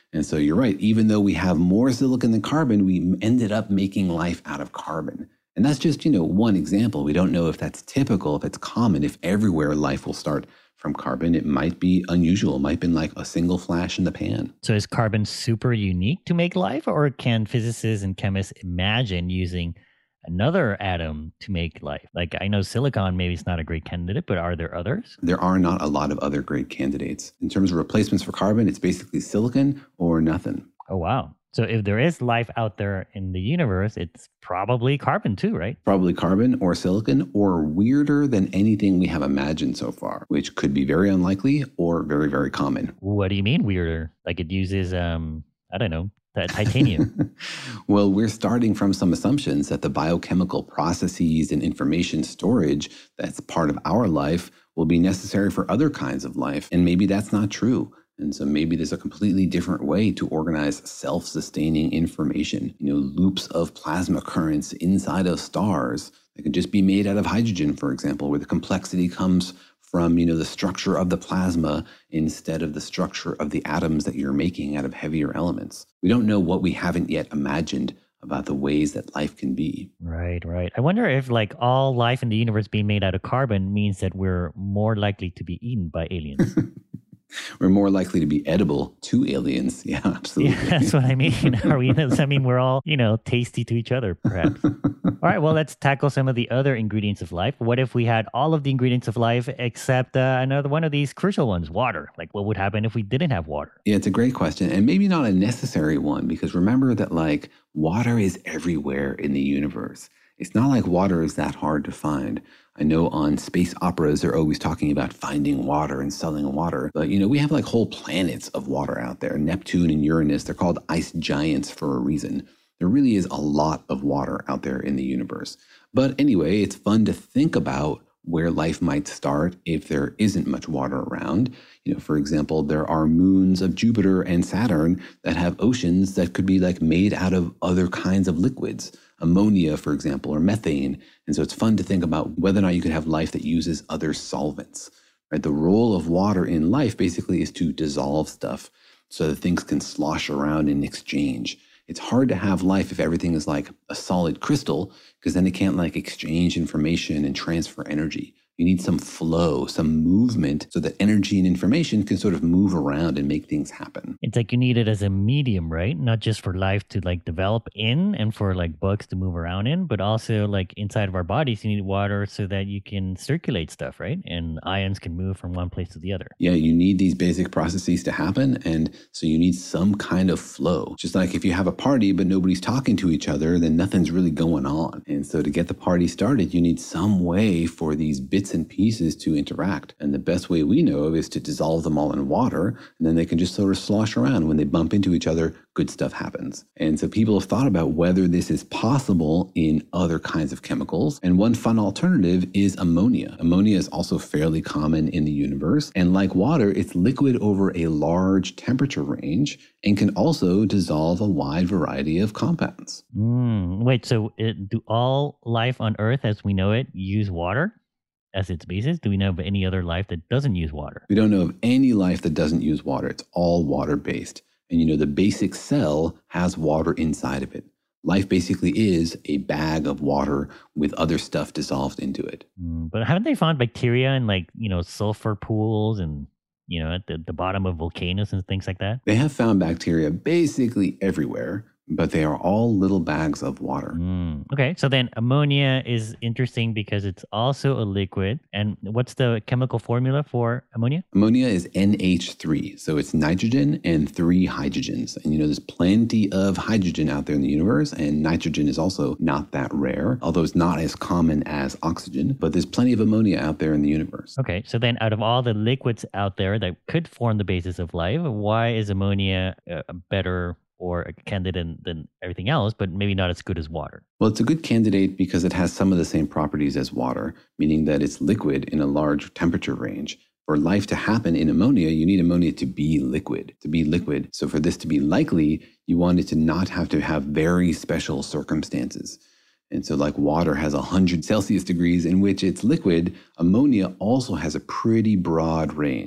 And so you're right. Even though we have more silicon than carbon, we ended up making life out of carbon. And that's just, you know, one example. We don't know if that's typical, if it's common, if everywhere life will start from carbon. It might be unusual. It might have been like a single flash in the pan. So is carbon super unique to make life, or can physicists and chemists imagine using another atom to make life? Like, I know silicon maybe it's not a great candidate, but are there others? There are not a lot of other great candidates. In terms of replacements for carbon, it's basically silicon or nothing. Oh, wow. So if there is life out there in the universe, it's probably carbon too, right? Probably carbon or silicon, or weirder than anything we have imagined so far, which could be very unlikely or very, very common. What do you mean weirder? Like it uses, um, I don't know, titanium. Well, we're starting from some assumptions that the biochemical processes and information storage that's part of our life will be necessary for other kinds of life. And maybe that's not true. And so maybe there's a completely different way to organize self-sustaining information. You know, loops of plasma currents inside of stars that could just be made out of hydrogen, for example, where the complexity comes from, you know, the structure of the plasma instead of the structure of the atoms that you're making out of heavier elements. We don't know what we haven't yet imagined about the ways that life can be. Right, right. I wonder if like all life in the universe being made out of carbon means that we're more likely to be eaten by aliens. We're more likely to be edible to aliens. Yeah, absolutely. Yeah, that's what I mean. Are we? Does that mean we're all, you know, tasty to each other, perhaps? All right, well, let's tackle some of the other ingredients of life. What if we had all of the ingredients of life except uh, another one of these crucial ones, water? Like, what would happen if we didn't have water? Yeah, it's a great question, and maybe not a necessary one, because remember that, like, water is everywhere in the universe. It's not like water is that hard to find. I know on space operas, they're always talking about finding water and selling water. But, you know, we have like whole planets of water out there. Neptune and Uranus, they're called ice giants for a reason. There really is a lot of water out there in the universe. But anyway, it's fun to think about where life might start if there isn't much water around. You know, for example, there are moons of Jupiter and Saturn that have oceans that could be like made out of other kinds of liquids. Ammonia, for example, or methane. And so it's fun to think about whether or not you could have life that uses other solvents, right? The role of water in life basically is to dissolve stuff so that things can slosh around in exchange. It's hard to have life if everything is like a solid crystal, because then it can't like exchange information and transfer energy. You need some flow, some movement, so that energy and information can sort of move around and make things happen. It's like you need it as a medium, right? Not just for life to like develop in and for like bugs to move around in, but also like inside of our bodies, you need water so that you can circulate stuff, right? And ions can move from one place to the other. Yeah, you need these basic processes to happen. And so you need some kind of flow. Just like if you have a party, but nobody's talking to each other, then nothing's really going on. And so to get the party started, you need some way for these bits and pieces to interact. And the best way we know of is to dissolve them all in water, and then they can just sort of slosh around. When they bump into each other, good stuff happens. And so people have thought about whether this is possible in other kinds of chemicals. And one fun alternative is ammonia. Ammonia is also fairly common in the universe. And like water, it's liquid over a large temperature range and can also dissolve a wide variety of compounds. Mm, wait, so it, do all life on Earth as we know it use water as its basis? Do we know of any other life that doesn't use water? We don't know of any life that doesn't use water. It's all water-based. And you know, the basic cell has water inside of it. Life basically is a bag of water with other stuff dissolved into it. Mm, but haven't they found bacteria in like, you know, sulfur pools and, you know, at the, the bottom of volcanoes and things like that? They have found bacteria basically everywhere, but they are all little bags of water. Mm, okay, so then ammonia is interesting because it's also a liquid. And what's the chemical formula for ammonia? Ammonia is N H three, so it's nitrogen and three hydrogens. And you know, there's plenty of hydrogen out there in the universe, and nitrogen is also not that rare, although it's not as common as oxygen, but there's plenty of ammonia out there in the universe. Okay, so then out of all the liquids out there that could form the basis of life, why is ammonia a better or a candidate than everything else, but maybe not as good as water? Well, it's a good candidate because it has some of the same properties as water, meaning that it's liquid in a large temperature range. For life to happen in ammonia, you need ammonia to be liquid, to be liquid. So for this to be likely, you want it to not have to have very special circumstances. And so like water has one hundred Celsius degrees in which it's liquid, ammonia also has a pretty broad range.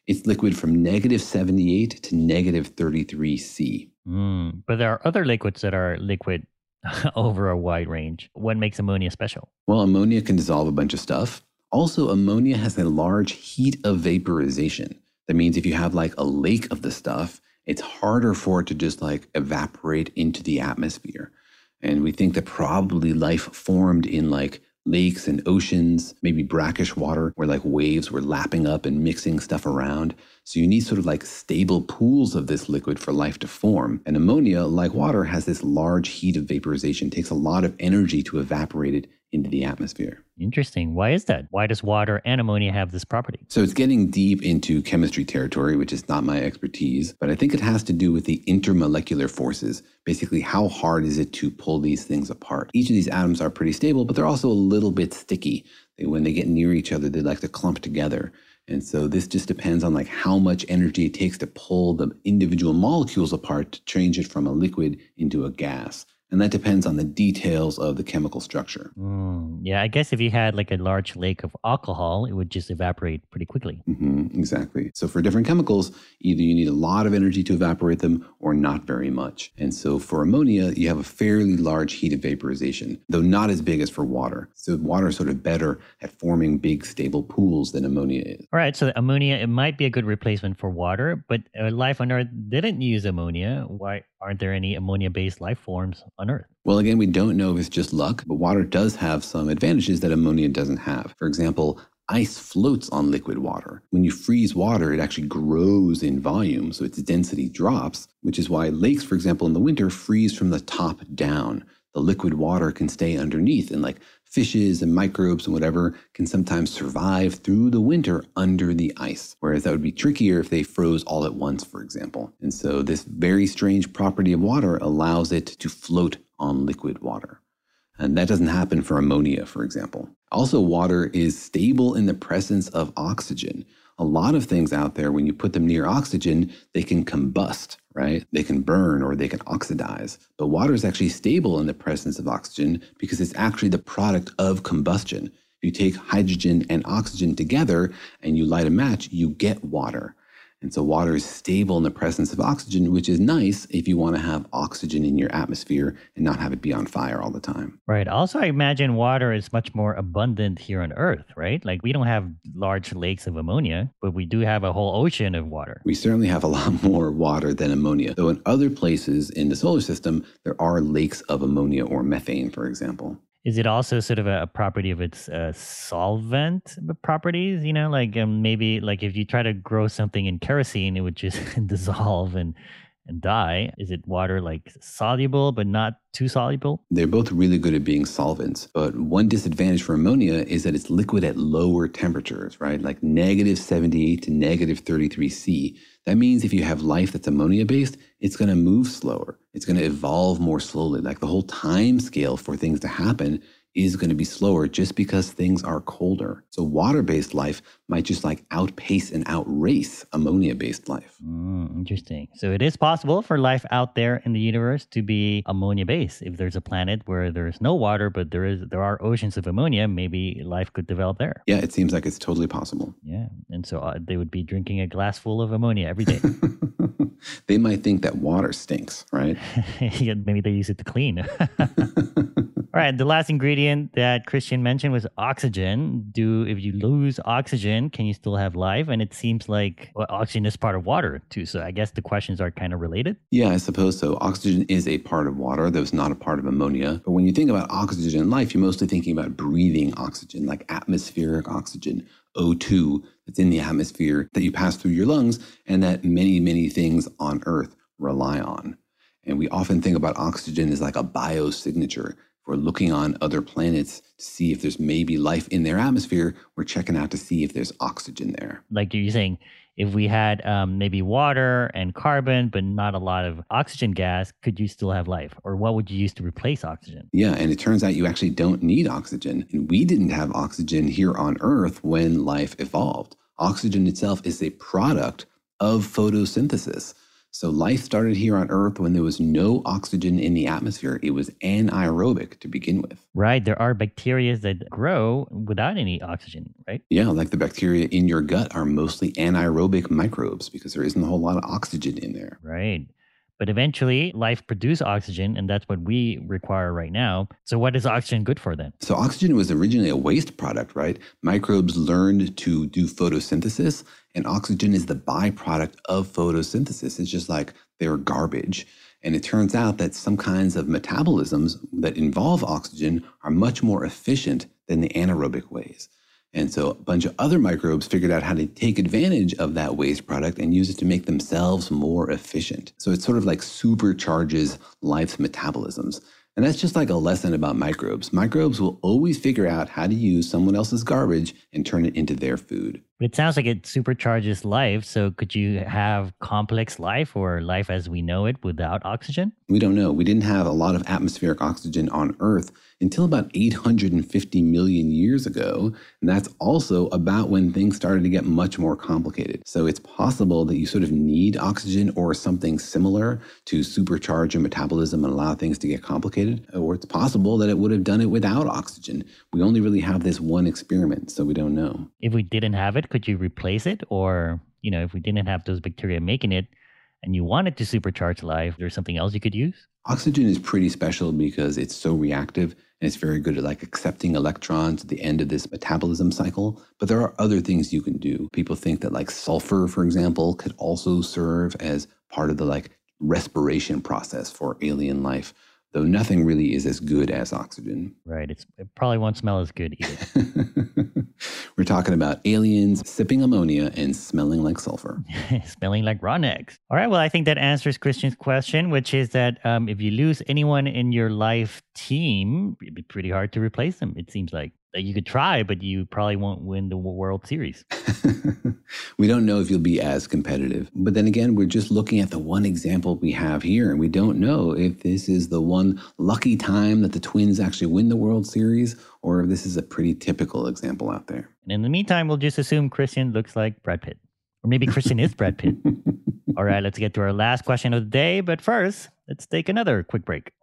It's liquid from negative seventy-eight to negative thirty-three C. Mm, but there are other liquids that are liquid over a wide range. What makes ammonia special? Well, ammonia can dissolve a bunch of stuff. Also, ammonia has a large heat of vaporization. That means if you have like a lake of the stuff, it's harder for it to just like evaporate into the atmosphere. And we think that probably life formed in like lakes and oceans, maybe brackish water where like waves were lapping up and mixing stuff around. So you need sort of like stable pools of this liquid for life to form. And ammonia, like water, has this large heat of vaporization. It takes a lot of energy to evaporate it into the atmosphere. Interesting. Why is that? Why does water and ammonia have this property? So it's getting deep into chemistry territory, which is not my expertise, but I think it has to do with the intermolecular forces. Basically, how hard is it to pull these things apart? Each of these atoms are pretty stable, but they're also a little bit sticky. They, when they get near each other, they like to clump together. And so this just depends on like how much energy it takes to pull the individual molecules apart to change it from a liquid into a gas. And that depends on the details of the chemical structure. Mm, yeah, I guess if you had like a large lake of alcohol, it would just evaporate pretty quickly. Mm-hmm, exactly. So for different chemicals, either you need a lot of energy to evaporate them or not very much. And so for ammonia, you have a fairly large heat of vaporization, though not as big as for water. So water is sort of better at forming big stable pools than ammonia is. All right, so ammonia, it might be a good replacement for water, but uh, life on Earth didn't use ammonia. Why aren't there any ammonia-based life forms on Earth? Well, again, we don't know if it's just luck, but water does have some advantages that ammonia doesn't have. For example, ice floats on liquid water. When you freeze water, it actually grows in volume, so its density drops, which is why lakes, for example, in the winter freeze from the top down. The liquid water can stay underneath, and like fishes and microbes and whatever can sometimes survive through the winter under the ice, whereas that would be trickier if they froze all at once, for example. And so this very strange property of water allows it to float on liquid water. And that doesn't happen for ammonia, for example. Also, water is stable in the presence of oxygen. A lot of things out there, when you put them near oxygen, they can combust, right? They can burn or they can oxidize. But water is actually stable in the presence of oxygen because it's actually the product of combustion. If you take hydrogen and oxygen together and you light a match, you get water. And so water is stable in the presence of oxygen, which is nice if you want to have oxygen in your atmosphere and not have it be on fire all the time. Right. Also, I imagine water is much more abundant here on Earth, right? Like we don't have large lakes of ammonia, but we do have a whole ocean of water. We certainly have a lot more water than ammonia. Though in other places in the solar system, there are lakes of ammonia or methane, for example. Is it also sort of a, a property of its uh, solvent properties? You know, like um, maybe like if you try to grow something in kerosene, it would just dissolve and, and die. Is it water like soluble, but not too soluble? They're both really good at being solvents. But one disadvantage for ammonia is that it's liquid at lower temperatures, right? Like negative seventy-eight to negative thirty-three C. That means if you have life that's ammonia-based, it's going to move slower. It's going to evolve more slowly. Like the whole time scale for things to happen is going to be slower just because things are colder. So water-based life might just like outpace and outrace ammonia-based life. Mm, interesting. So it is possible for life out there in the universe to be ammonia-based. If there's a planet where there's no water, but there is there are oceans of ammonia, maybe life could develop there. Yeah, it seems like it's totally possible. Yeah. And so uh, they would be drinking a glass full of ammonia every day. They might think that water stinks, right? Yeah, maybe they use it to clean. All right, the last ingredient that Christian mentioned was oxygen. Do if you lose oxygen, can you still have life? And it seems like well, oxygen is part of water too. So I guess the questions are kind of related. Yeah, I suppose so. Oxygen is a part of water, though it's not a part of ammonia. But when you think about oxygen in life, you're mostly thinking about breathing oxygen, like atmospheric oxygen, O two, that's in the atmosphere that you pass through your lungs and that many, many things on Earth rely on. And we often think about oxygen as like a biosignature. If we're looking on other planets to see if there's maybe life in their atmosphere, we're checking out to see if there's oxygen there. Like you're saying, if we had um, maybe water and carbon, but not a lot of oxygen gas, could you still have life? Or what would you use to replace oxygen? Yeah, and it turns out you actually don't need oxygen. And we didn't have oxygen here on Earth when life evolved. Oxygen itself is a product of photosynthesis. So life started here on Earth when there was no oxygen in the atmosphere. It was anaerobic to begin with. Right. There are bacteria that grow without any oxygen, right? Yeah, like the bacteria in your gut are mostly anaerobic microbes because there isn't a whole lot of oxygen in there. Right. But eventually, life produced oxygen, and that's what we require right now. So what is oxygen good for then? So oxygen was originally a waste product, right? Microbes learned to do photosynthesis, and oxygen is the byproduct of photosynthesis. It's just like they're garbage. And it turns out that some kinds of metabolisms that involve oxygen are much more efficient than the anaerobic ways. And so a bunch of other microbes figured out how to take advantage of that waste product and use it to make themselves more efficient. So it sort of like supercharges life's metabolisms. And that's just like a lesson about microbes. Microbes will always figure out how to use someone else's garbage and turn it into their food. But it sounds like it supercharges life. So could you have complex life or life as we know it without oxygen? We don't know. We didn't have a lot of atmospheric oxygen on Earth until about eight hundred fifty million years ago. And that's also about when things started to get much more complicated. So it's possible that you sort of need oxygen or something similar to supercharge your metabolism and allow things to get complicated. Or it's possible that it would have done it without oxygen. We only really have this one experiment, so we don't know. If we didn't have it, could you replace it? Or, you know, if we didn't have those bacteria making it and you wanted to supercharge life, there's something else you could use? Oxygen is pretty special because it's so reactive and it's very good at like accepting electrons at the end of this metabolism cycle. But there are other things you can do. People think that like sulfur, for example, could also serve as part of the like respiration process for alien life, though nothing really is as good as oxygen. Right. It's, it probably won't smell as good either. We're talking about aliens sipping ammonia and smelling like sulfur. Smelling like raw eggs. All right. Well, I think that answers Christian's question, which is that um, if you lose anyone in your life team, it'd be pretty hard to replace them, it seems like. Like you could try, but you probably won't win the World Series. We don't know if you'll be as competitive. But then again, we're just looking at the one example we have here, and we don't know if this is the one lucky time that the Twins actually win the World Series, or if this is a pretty typical example out there. And in the meantime, we'll just assume Christian looks like Brad Pitt. Or maybe Christian is Brad Pitt. All right, let's get to our last question of the day. But first, let's take another quick break.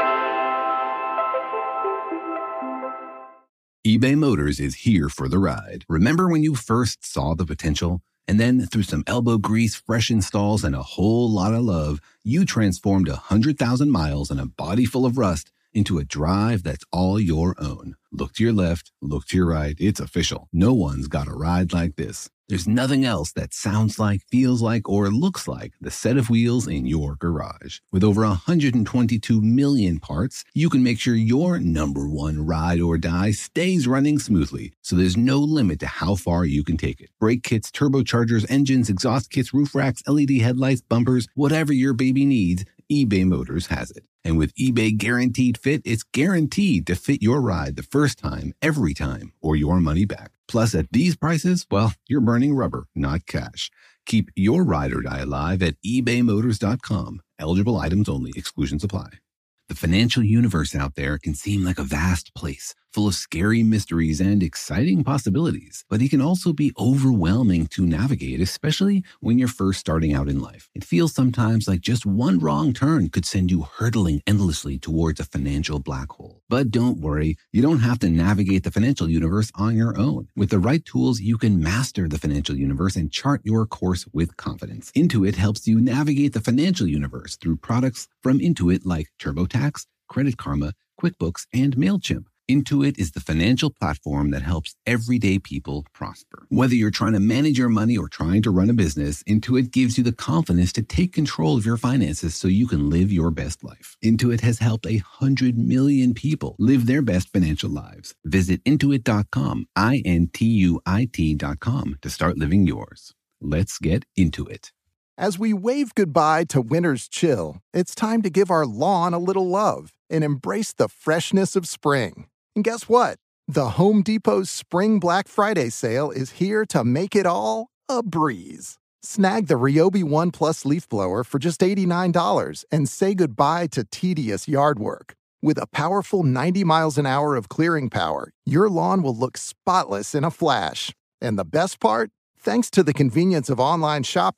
eBay Motors is here for the ride. Remember when you first saw the potential? And then through some elbow grease, fresh installs, and a whole lot of love, you transformed one hundred thousand miles and a body full of rust into a drive that's all your own. Look to your left, look to your right. It's official. No one's got a ride like this. There's nothing else that sounds like, feels like, or looks like the set of wheels in your garage. With over one hundred twenty-two million parts, you can make sure your number one ride or die stays running smoothly, so there's no limit to how far you can take it. Brake kits, turbochargers, engines, exhaust kits, roof racks, L E D headlights, bumpers, whatever your baby needs, eBay Motors has it. And with eBay Guaranteed Fit, it's guaranteed to fit your ride the first time, every time, or your money back. Plus, at these prices, well, you're burning rubber, not cash. Keep your ride or die alive at ebay motors dot com. Eligible items only. Exclusions apply. The financial universe out there can seem like a vast place, full of scary mysteries and exciting possibilities, but it can also be overwhelming to navigate, especially when you're first starting out in life. It feels sometimes like just one wrong turn could send you hurtling endlessly towards a financial black hole. But don't worry, you don't have to navigate the financial universe on your own. With the right tools, you can master the financial universe and chart your course with confidence. Intuit helps you navigate the financial universe through products from Intuit like TurboTax, Credit Karma, QuickBooks, and MailChimp. Intuit is the financial platform that helps everyday people prosper. Whether you're trying to manage your money or trying to run a business, Intuit gives you the confidence to take control of your finances so you can live your best life. Intuit has helped a hundred million people live their best financial lives. Visit intuit dot com, I N T U I T dot com to start living yours. Let's get into it. As we wave goodbye to winter's chill, it's time to give our lawn a little love and embrace the freshness of spring. And guess what? The Home Depot's Spring Black Friday sale is here to make it all a breeze. Snag the Ryobi One Plus leaf blower for just eighty-nine dollars and say goodbye to tedious yard work. With a powerful ninety miles an hour of clearing power, your lawn will look spotless in a flash. And the best part? Thanks to the convenience of online shopping,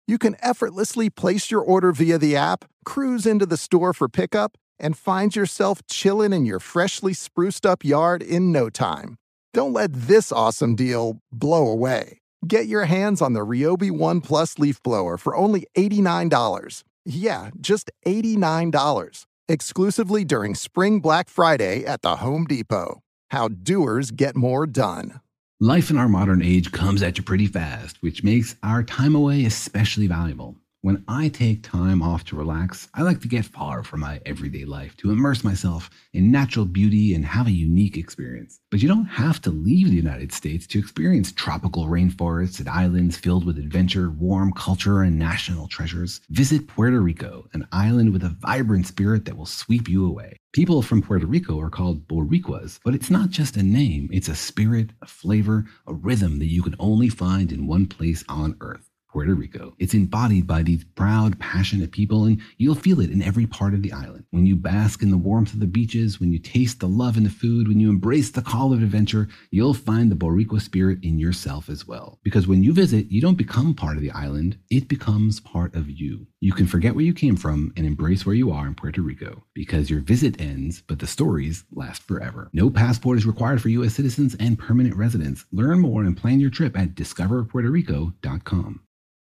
You can effortlessly place your order via the app, cruise into the store for pickup, and find yourself chilling in your freshly spruced up yard in no time. Don't let this awesome deal blow away. Get your hands on the Ryobi One Plus leaf blower for only eighty-nine dollars. Yeah, just eighty-nine dollars. Exclusively during Spring Black Friday at the Home Depot. How doers get more done. Life in our modern age comes at you pretty fast, which makes our time away especially valuable. When I take time off to relax, I like to get far from my everyday life, to immerse myself in natural beauty and have a unique experience. But you don't have to leave the United States to experience tropical rainforests and islands filled with adventure, warm culture, and national treasures. Visit Puerto Rico, an island with a vibrant spirit that will sweep you away. People from Puerto Rico are called Boricuas, but it's not just a name. It's a spirit, a flavor, a rhythm that you can only find in one place on Earth. Puerto Rico. It's embodied by these proud, passionate people, and you'll feel it in every part of the island. When you bask in the warmth of the beaches, when you taste the love in the food, when you embrace the call of adventure, you'll find the Boricua spirit in yourself as well. Because when you visit, you don't become part of the island, it becomes part of you. You can forget where you came from and embrace where you are in Puerto Rico, because your visit ends, but the stories last forever. No passport is required for U S citizens and permanent residents. Learn more and plan your trip at discover puerto rico dot com.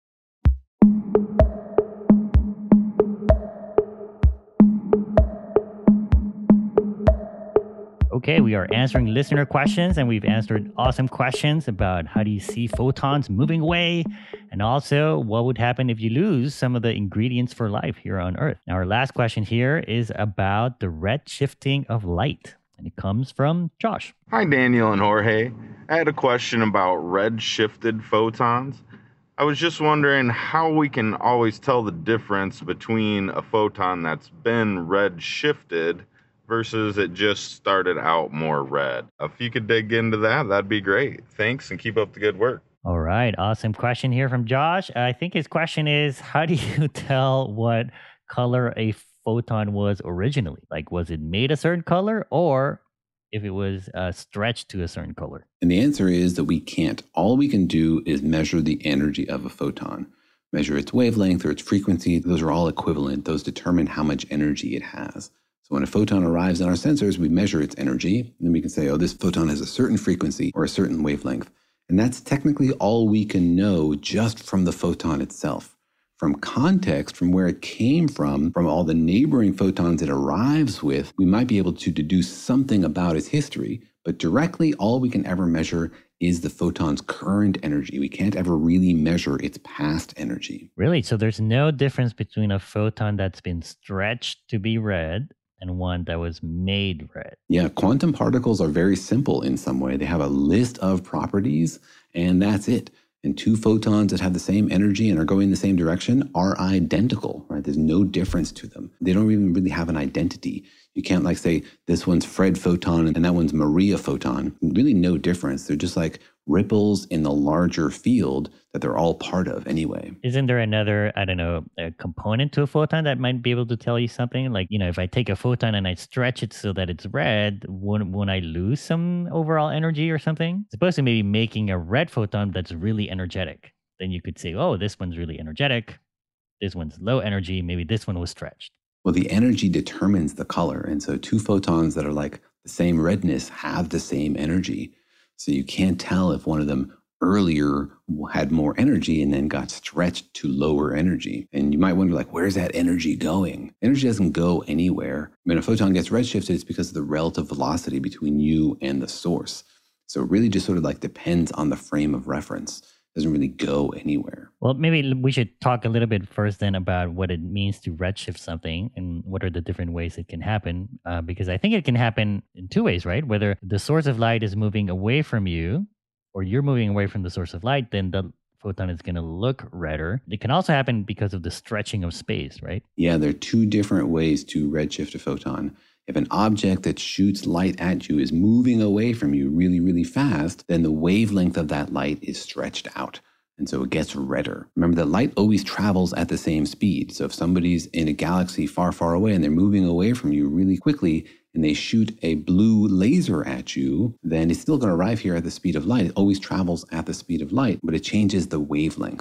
Okay, we are answering listener questions, and we've answered awesome questions about how do you see photons moving away, and also what would happen if you lose some of the ingredients for life here on Earth. Now, our last question here is about the red shifting of light, and it comes from Josh. Hi, Daniel and Jorge. I had a question about red shifted photons. I was just wondering how we can always tell the difference between a photon that's been red shifted versus it just started out more red. If you could dig into that, that'd be great. Thanks, and keep up the good work. All right, awesome question here from Josh. I think his question is, how do you tell what color a photon was originally? Like, was it made a certain color, or if it was uh, stretched to a certain color? And the answer is that we can't. All we can do is measure the energy of a photon, measure its wavelength or its frequency. Those are all equivalent. Those determine how much energy it has. So when a photon arrives in our sensors, we measure its energy, and then we can say, oh, this photon has a certain frequency or a certain wavelength. And that's technically all we can know just from the photon itself. From context, from where it came from, from all the neighboring photons it arrives with, we might be able to deduce something about its history. But directly, all we can ever measure is the photon's current energy. We can't ever really measure its past energy. Really? So there's no difference between a photon that's been stretched to be red and one that was made red? Yeah, quantum particles are very simple in some way. They have a list of properties, and that's it. And two photons that have the same energy and are going in the same direction are identical, right? There's no difference to them. They don't even really have an identity. You can't like say, this one's Fred photon and that one's Maria photon. Really no difference. They're just like ripples in the larger field that they're all part of anyway. Isn't there another, I don't know, a component to a photon that might be able to tell you something? Like, you know, if I take a photon and I stretch it so that it's red, won't, won't I lose some overall energy or something? Supposed to maybe making a red photon that's really energetic. Then you could say, oh, this one's really energetic. This one's low energy. Maybe this one was stretched. Well, the energy determines the color. And so two photons that are like the same redness have the same energy. So you can't tell if one of them earlier had more energy and then got stretched to lower energy. And you might wonder, like, where's that energy going? Energy doesn't go anywhere. When a photon gets redshifted, it's because of the relative velocity between you and the source. So it really just sort of like depends on the frame of reference. It doesn't really go anywhere. Well, maybe we should talk a little bit first then about what it means to redshift something and what are the different ways it can happen. Uh, because I think it can happen in two ways, right? Whether the source of light is moving away from you or you're moving away from the source of light, then the photon is going to look redder. It can also happen because of the stretching of space, right? Yeah, there are two different ways to redshift a photon. If an object that shoots light at you is moving away from you really, really fast, then the wavelength of that light is stretched out. And so it gets redder. Remember that light always travels at the same speed. So if somebody's in a galaxy far, far away and they're moving away from you really quickly and they shoot a blue laser at you, then it's still going to arrive here at the speed of light. It always travels at the speed of light, but it changes the wavelength.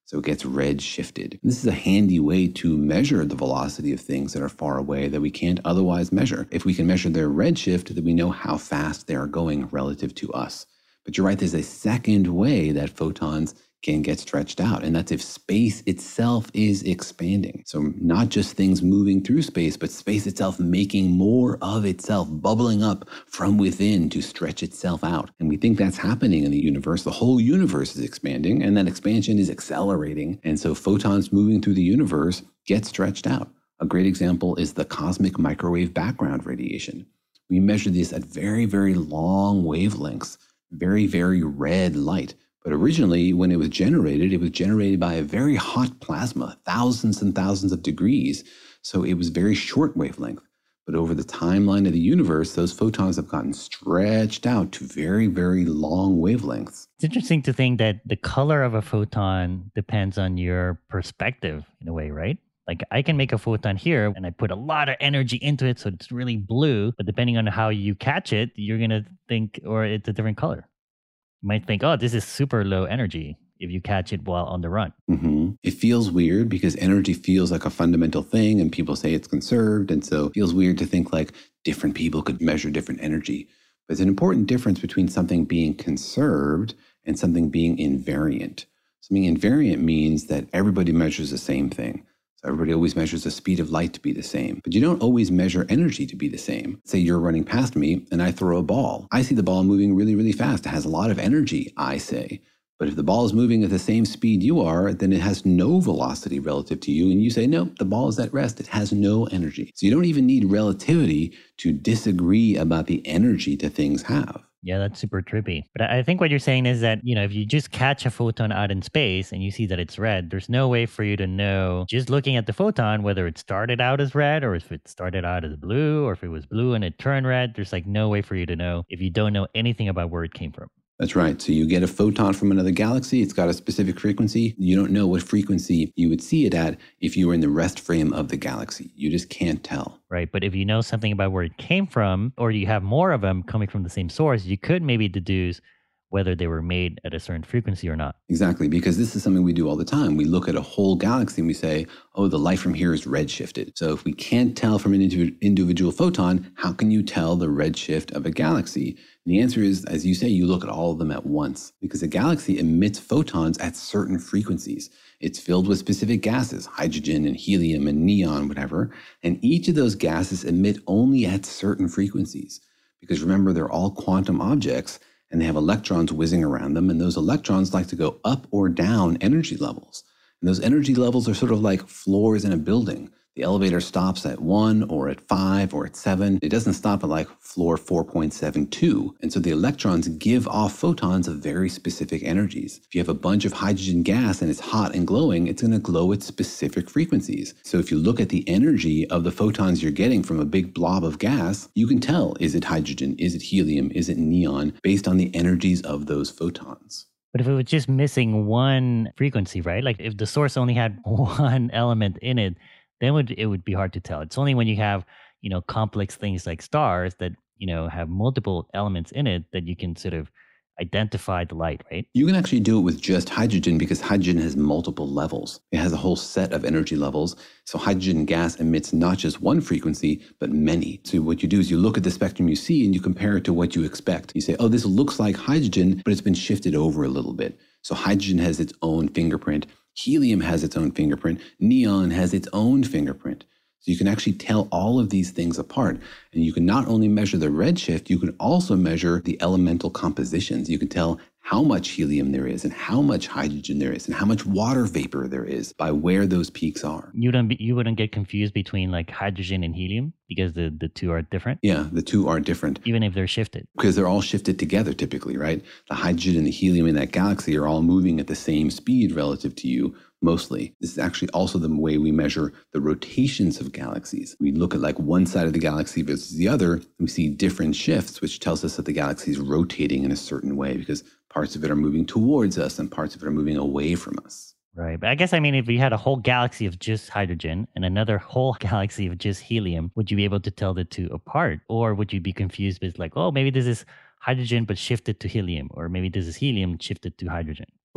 So it gets red shifted. This is a handy way to measure the velocity of things that are far away that we can't otherwise measure. If we can measure their redshift, then we know how fast they are going relative to us. But you're right, there's a second way that photons can get stretched out, and that's if space itself is expanding. So not just things moving through space, but space itself making more of itself, bubbling up from within to stretch itself out. And we think that's happening in the universe. The whole universe is expanding, and that expansion is accelerating. And so photons moving through the universe get stretched out. A great example is the cosmic microwave background radiation. We measure this at very, very long wavelengths, very, very red light. But originally, when it was generated, it was generated by a very hot plasma, thousands and thousands of degrees. So it was very short wavelength. But over the timeline of the universe, those photons have gotten stretched out to very, very long wavelengths. It's interesting to think that the color of a photon depends on your perspective in a way, right? Like I can make a photon here and I put a lot of energy into it, so it's really blue. But depending on how you catch it, you're going to think, or it's a different color. You might think, oh, this is super low energy if you catch it while on the run. Mm-hmm. It feels weird because energy feels like a fundamental thing and people say it's conserved. And so it feels weird to think like different people could measure different energy. But there's an important difference between something being conserved and something being invariant. Something invariant means that everybody measures the same thing. So everybody always measures the speed of light to be the same, but you don't always measure energy to be the same. Say you're running past me and I throw a ball. I see the ball moving really, really fast. It has a lot of energy, I say. But if the ball is moving at the same speed you are, then it has no velocity relative to you. And you say, no, the ball is at rest. It has no energy. So you don't even need relativity to disagree about the energy that things have. Yeah, that's super trippy. But I think what you're saying is that, you know, if you just catch a photon out in space and you see that it's red, there's no way for you to know, just looking at the photon, whether it started out as red or if it started out as blue or if it was blue and it turned red. There's like no way for you to know if you don't know anything about where it came from. That's right. So you get a photon from another galaxy. It's got a specific frequency. You don't know what frequency you would see it at if you were in the rest frame of the galaxy. You just can't tell. Right. But if you know something about where it came from, or you have more of them coming from the same source, you could maybe deduce whether they were made at a certain frequency or not. Exactly, because this is something we do all the time. We look at a whole galaxy and we say, oh, the light from here is redshifted. So if we can't tell from an individual photon, how can you tell the redshift of a galaxy? And the answer is, as you say, you look at all of them at once, because a galaxy emits photons at certain frequencies. It's filled with specific gases, hydrogen and helium and neon, whatever. And each of those gases emit only at certain frequencies. Because remember, they're all quantum objects, and they have electrons whizzing around them, and those electrons like to go up or down energy levels. And those energy levels are sort of like floors in a building. The elevator stops at one or at five or at seven. It doesn't stop at like floor four point seven two. And so the electrons give off photons of very specific energies. If you have a bunch of hydrogen gas and it's hot and glowing, it's going to glow at specific frequencies. So if you look at the energy of the photons you're getting from a big blob of gas, you can tell, is it hydrogen? Is it helium? Is it neon? Based on the energies of those photons. But if it was just missing one frequency, right? Like if the source only had one element in it, then would, it would be hard to tell. It's only when you have, you know, complex things like stars that, you know, have multiple elements in it that you can sort of identify the light, right? You can actually do it with just hydrogen because hydrogen has multiple levels. It has a whole set of energy levels. So hydrogen gas emits not just one frequency, but many. So what you do is you look at the spectrum you see and you compare it to what you expect. You say, oh, this looks like hydrogen, but it's been shifted over a little bit. So hydrogen has its own fingerprint. Helium has its own fingerprint. Neon has its own fingerprint. So you can actually tell all of these things apart. And you can not only measure the redshift, you can also measure the elemental compositions. You can tell how much helium there is and how much hydrogen there is and how much water vapor there is by where those peaks are. You don't be, you wouldn't get confused between like hydrogen and helium because the, the two are different? Yeah, the two are different. Even if they're shifted? Because they're all shifted together typically, right? The hydrogen and the helium in that galaxy are all moving at the same speed relative to you. Mostly. This is actually also the way we measure the rotations of galaxies. We look at like one side of the galaxy versus the other, and we see different shifts, which tells us that the galaxy is rotating in a certain way because parts of it are moving towards us and parts of it are moving away from us. Right. But I guess, I mean, if you had a whole galaxy of just hydrogen and another whole galaxy of just helium, would you be able to tell the two apart? Or would you be confused with like, oh, maybe this is hydrogen but shifted to helium, or maybe this is helium shifted to hydrogen?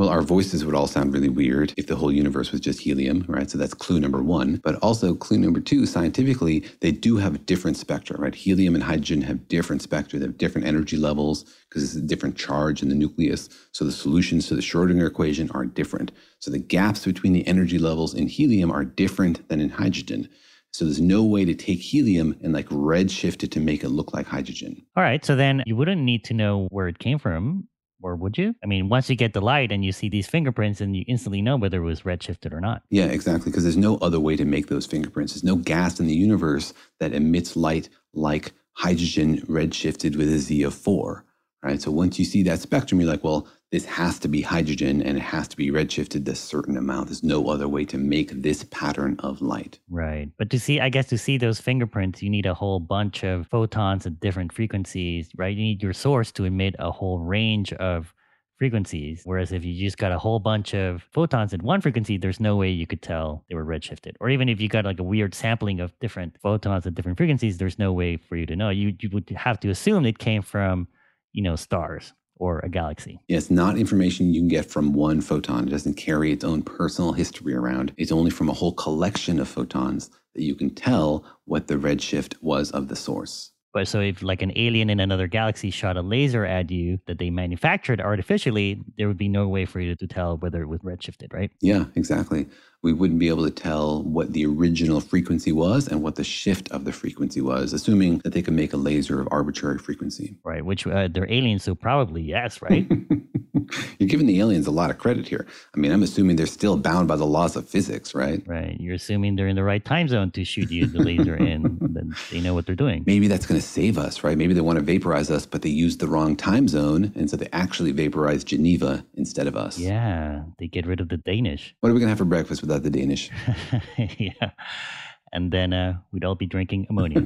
Well, our voices would all sound really weird if the whole universe was just helium, right? So that's clue number one. But also clue number two, scientifically, they do have different spectra, right? Helium and hydrogen have different spectra. They have different energy levels because it's a different charge in the nucleus. So the solutions to the Schrodinger equation are different. So the gaps between the energy levels in helium are different than in hydrogen. So there's no way to take helium and like redshift it to make it look like hydrogen. All right. So then you wouldn't need to know where it came from. Or would you? I mean, once you get the light and you see these fingerprints and you instantly know whether it was redshifted or not. Yeah, exactly. Because there's no other way to make those fingerprints. There's no gas in the universe that emits light like hydrogen redshifted with a Z of four, right? So once you see that spectrum, you're like, well, this has to be hydrogen and it has to be redshifted this certain amount. There's no other way to make this pattern of light. Right. But to see, I guess to see those fingerprints, you need a whole bunch of photons at different frequencies, right? You need your source to emit a whole range of frequencies. Whereas if you just got a whole bunch of photons at one frequency, there's no way you could tell they were redshifted. Or even if you got like a weird sampling of different photons at different frequencies, there's no way for you to know. You, you would have to assume it came from, you know, stars or a galaxy. Yeah, it's not information you can get from one photon. It doesn't carry its own personal history around. It's only from a whole collection of photons that you can tell what the redshift was of the source. But so if like an alien in another galaxy shot a laser at you that they manufactured artificially, there would be no way for you to tell whether it was redshifted, right? Yeah, exactly. We wouldn't be able to tell what the original frequency was and what the shift of the frequency was, assuming that they could make a laser of arbitrary frequency. Right, which uh, they're aliens, so probably yes, right? You're giving the aliens a lot of credit here. I mean, I'm assuming they're still bound by the laws of physics, right? Right. You're assuming they're in the right time zone to shoot you the laser in. Then they know what they're doing. Maybe that's going to save us, right? Maybe they want to vaporize us, but they used the wrong time zone, and so they actually vaporized Geneva instead of us. Yeah, they get rid of the Danish. What are we going to have for breakfast without the Danish? Yeah. And then uh, we'd all be drinking ammonia.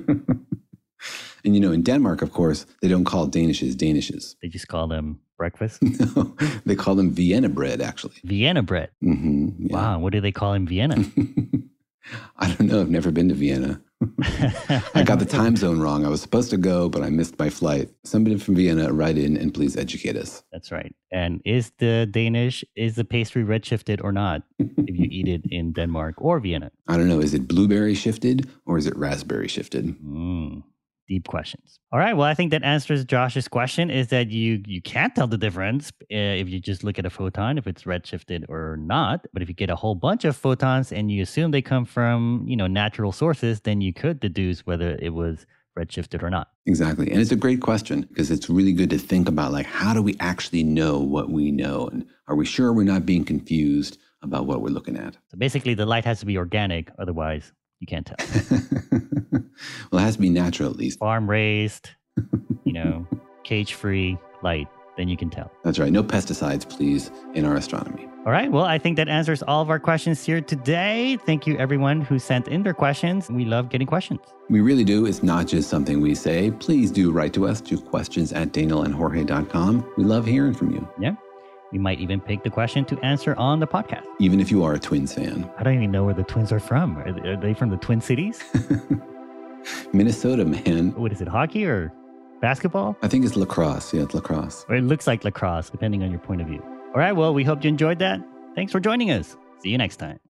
And, you know, in Denmark, of course, they don't call Danishes Danishes. They just call them breakfast? No, they call them Vienna bread, actually. Vienna bread? Mm-hmm, yeah. Wow, what do they call in Vienna? I don't know. I've never been to Vienna. I got the time zone wrong. I was supposed to go, but I missed my flight. Somebody from Vienna, write in and please educate us. That's right. And is the Danish, is the pastry redshifted or not if you eat it in Denmark or Vienna? I don't know. Is it blueberry shifted or is it raspberry shifted? Mm, deep questions. All right. Well, I think that answers Josh's question is that you, you can't tell the difference uh, if you just look at a photon, if it's redshifted or not. But if you get a whole bunch of photons and you assume they come from, you know, natural sources, then you could deduce whether it was redshifted or not. Exactly. And it's a great question because it's really good to think about, like, how do we actually know what we know? And are we sure we're not being confused about what we're looking at? So basically, the light has to be organic. Otherwise, you can't tell. Well, it has to be natural at least. Farm raised, you know, cage free light. Then you can tell. That's right. No pesticides, please, in our astronomy. All right. Well, I think that answers all of our questions here today. Thank you, everyone who sent in their questions. We love getting questions. We really do. It's not just something we say. Please do write to us to questions at daniel and jorge dot com. We love hearing from you. Yeah. We might even pick the question to answer on the podcast. Even if you are a Twins fan. I don't even know where the Twins are from. Are they, are they from the Twin Cities? Minnesota, man. What is it, hockey or basketball? I think it's lacrosse. Yeah, it's lacrosse. Or it looks like lacrosse, depending on your point of view. All right, well, we hope you enjoyed that. Thanks for joining us. See you next time.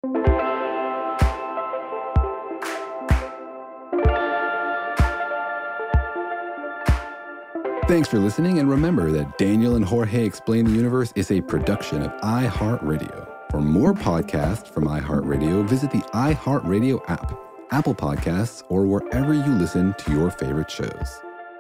Thanks for listening, and remember that Daniel and Jorge Explain the Universe is a production of iHeartRadio. For more podcasts from iHeartRadio, visit the iHeartRadio app, Apple Podcasts, or wherever you listen to your favorite shows.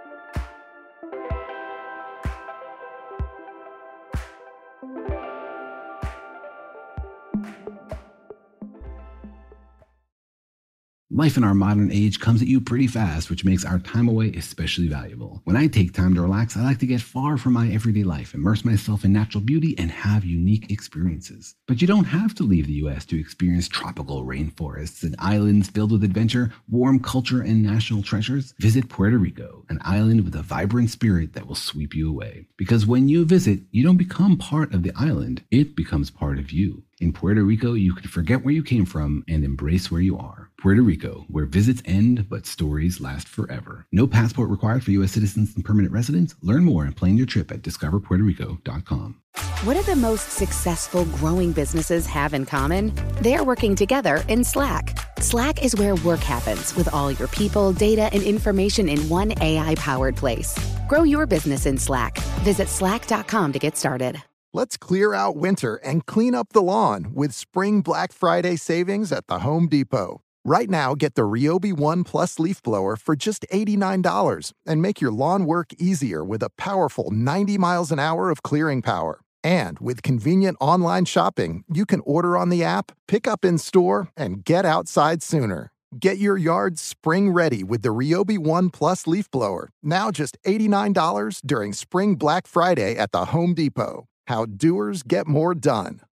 Life in our modern age comes at you pretty fast, which makes our time away especially valuable. When I take time to relax, I like to get far from my everyday life, immerse myself in natural beauty, and have unique experiences. But you don't have to leave the U S to experience tropical rainforests and islands filled with adventure, warm culture, and national treasures. Visit Puerto Rico, an island with a vibrant spirit that will sweep you away. Because when you visit, you don't become part of the island, it becomes part of you. In Puerto Rico, you can forget where you came from and embrace where you are. Puerto Rico, where visits end but stories last forever. No passport required for U S citizens and permanent residents. Learn more and plan your trip at discover puerto rico dot com. What do the most successful growing businesses have in common? They're working together in Slack. Slack is where work happens with all your people, data, and information in one A I-powered place. Grow your business in Slack. Visit slack dot com to get started. Let's clear out winter and clean up the lawn with Spring Black Friday savings at the Home Depot. Right now, get the Ryobi One Plus leaf blower for just eighty-nine dollars and make your lawn work easier with a powerful ninety miles an hour of clearing power. And with convenient online shopping, you can order on the app, pick up in store, and get outside sooner. Get your yard spring ready with the Ryobi One Plus leaf blower, now just eighty-nine dollars during Spring Black Friday at the Home Depot. How doers get more done.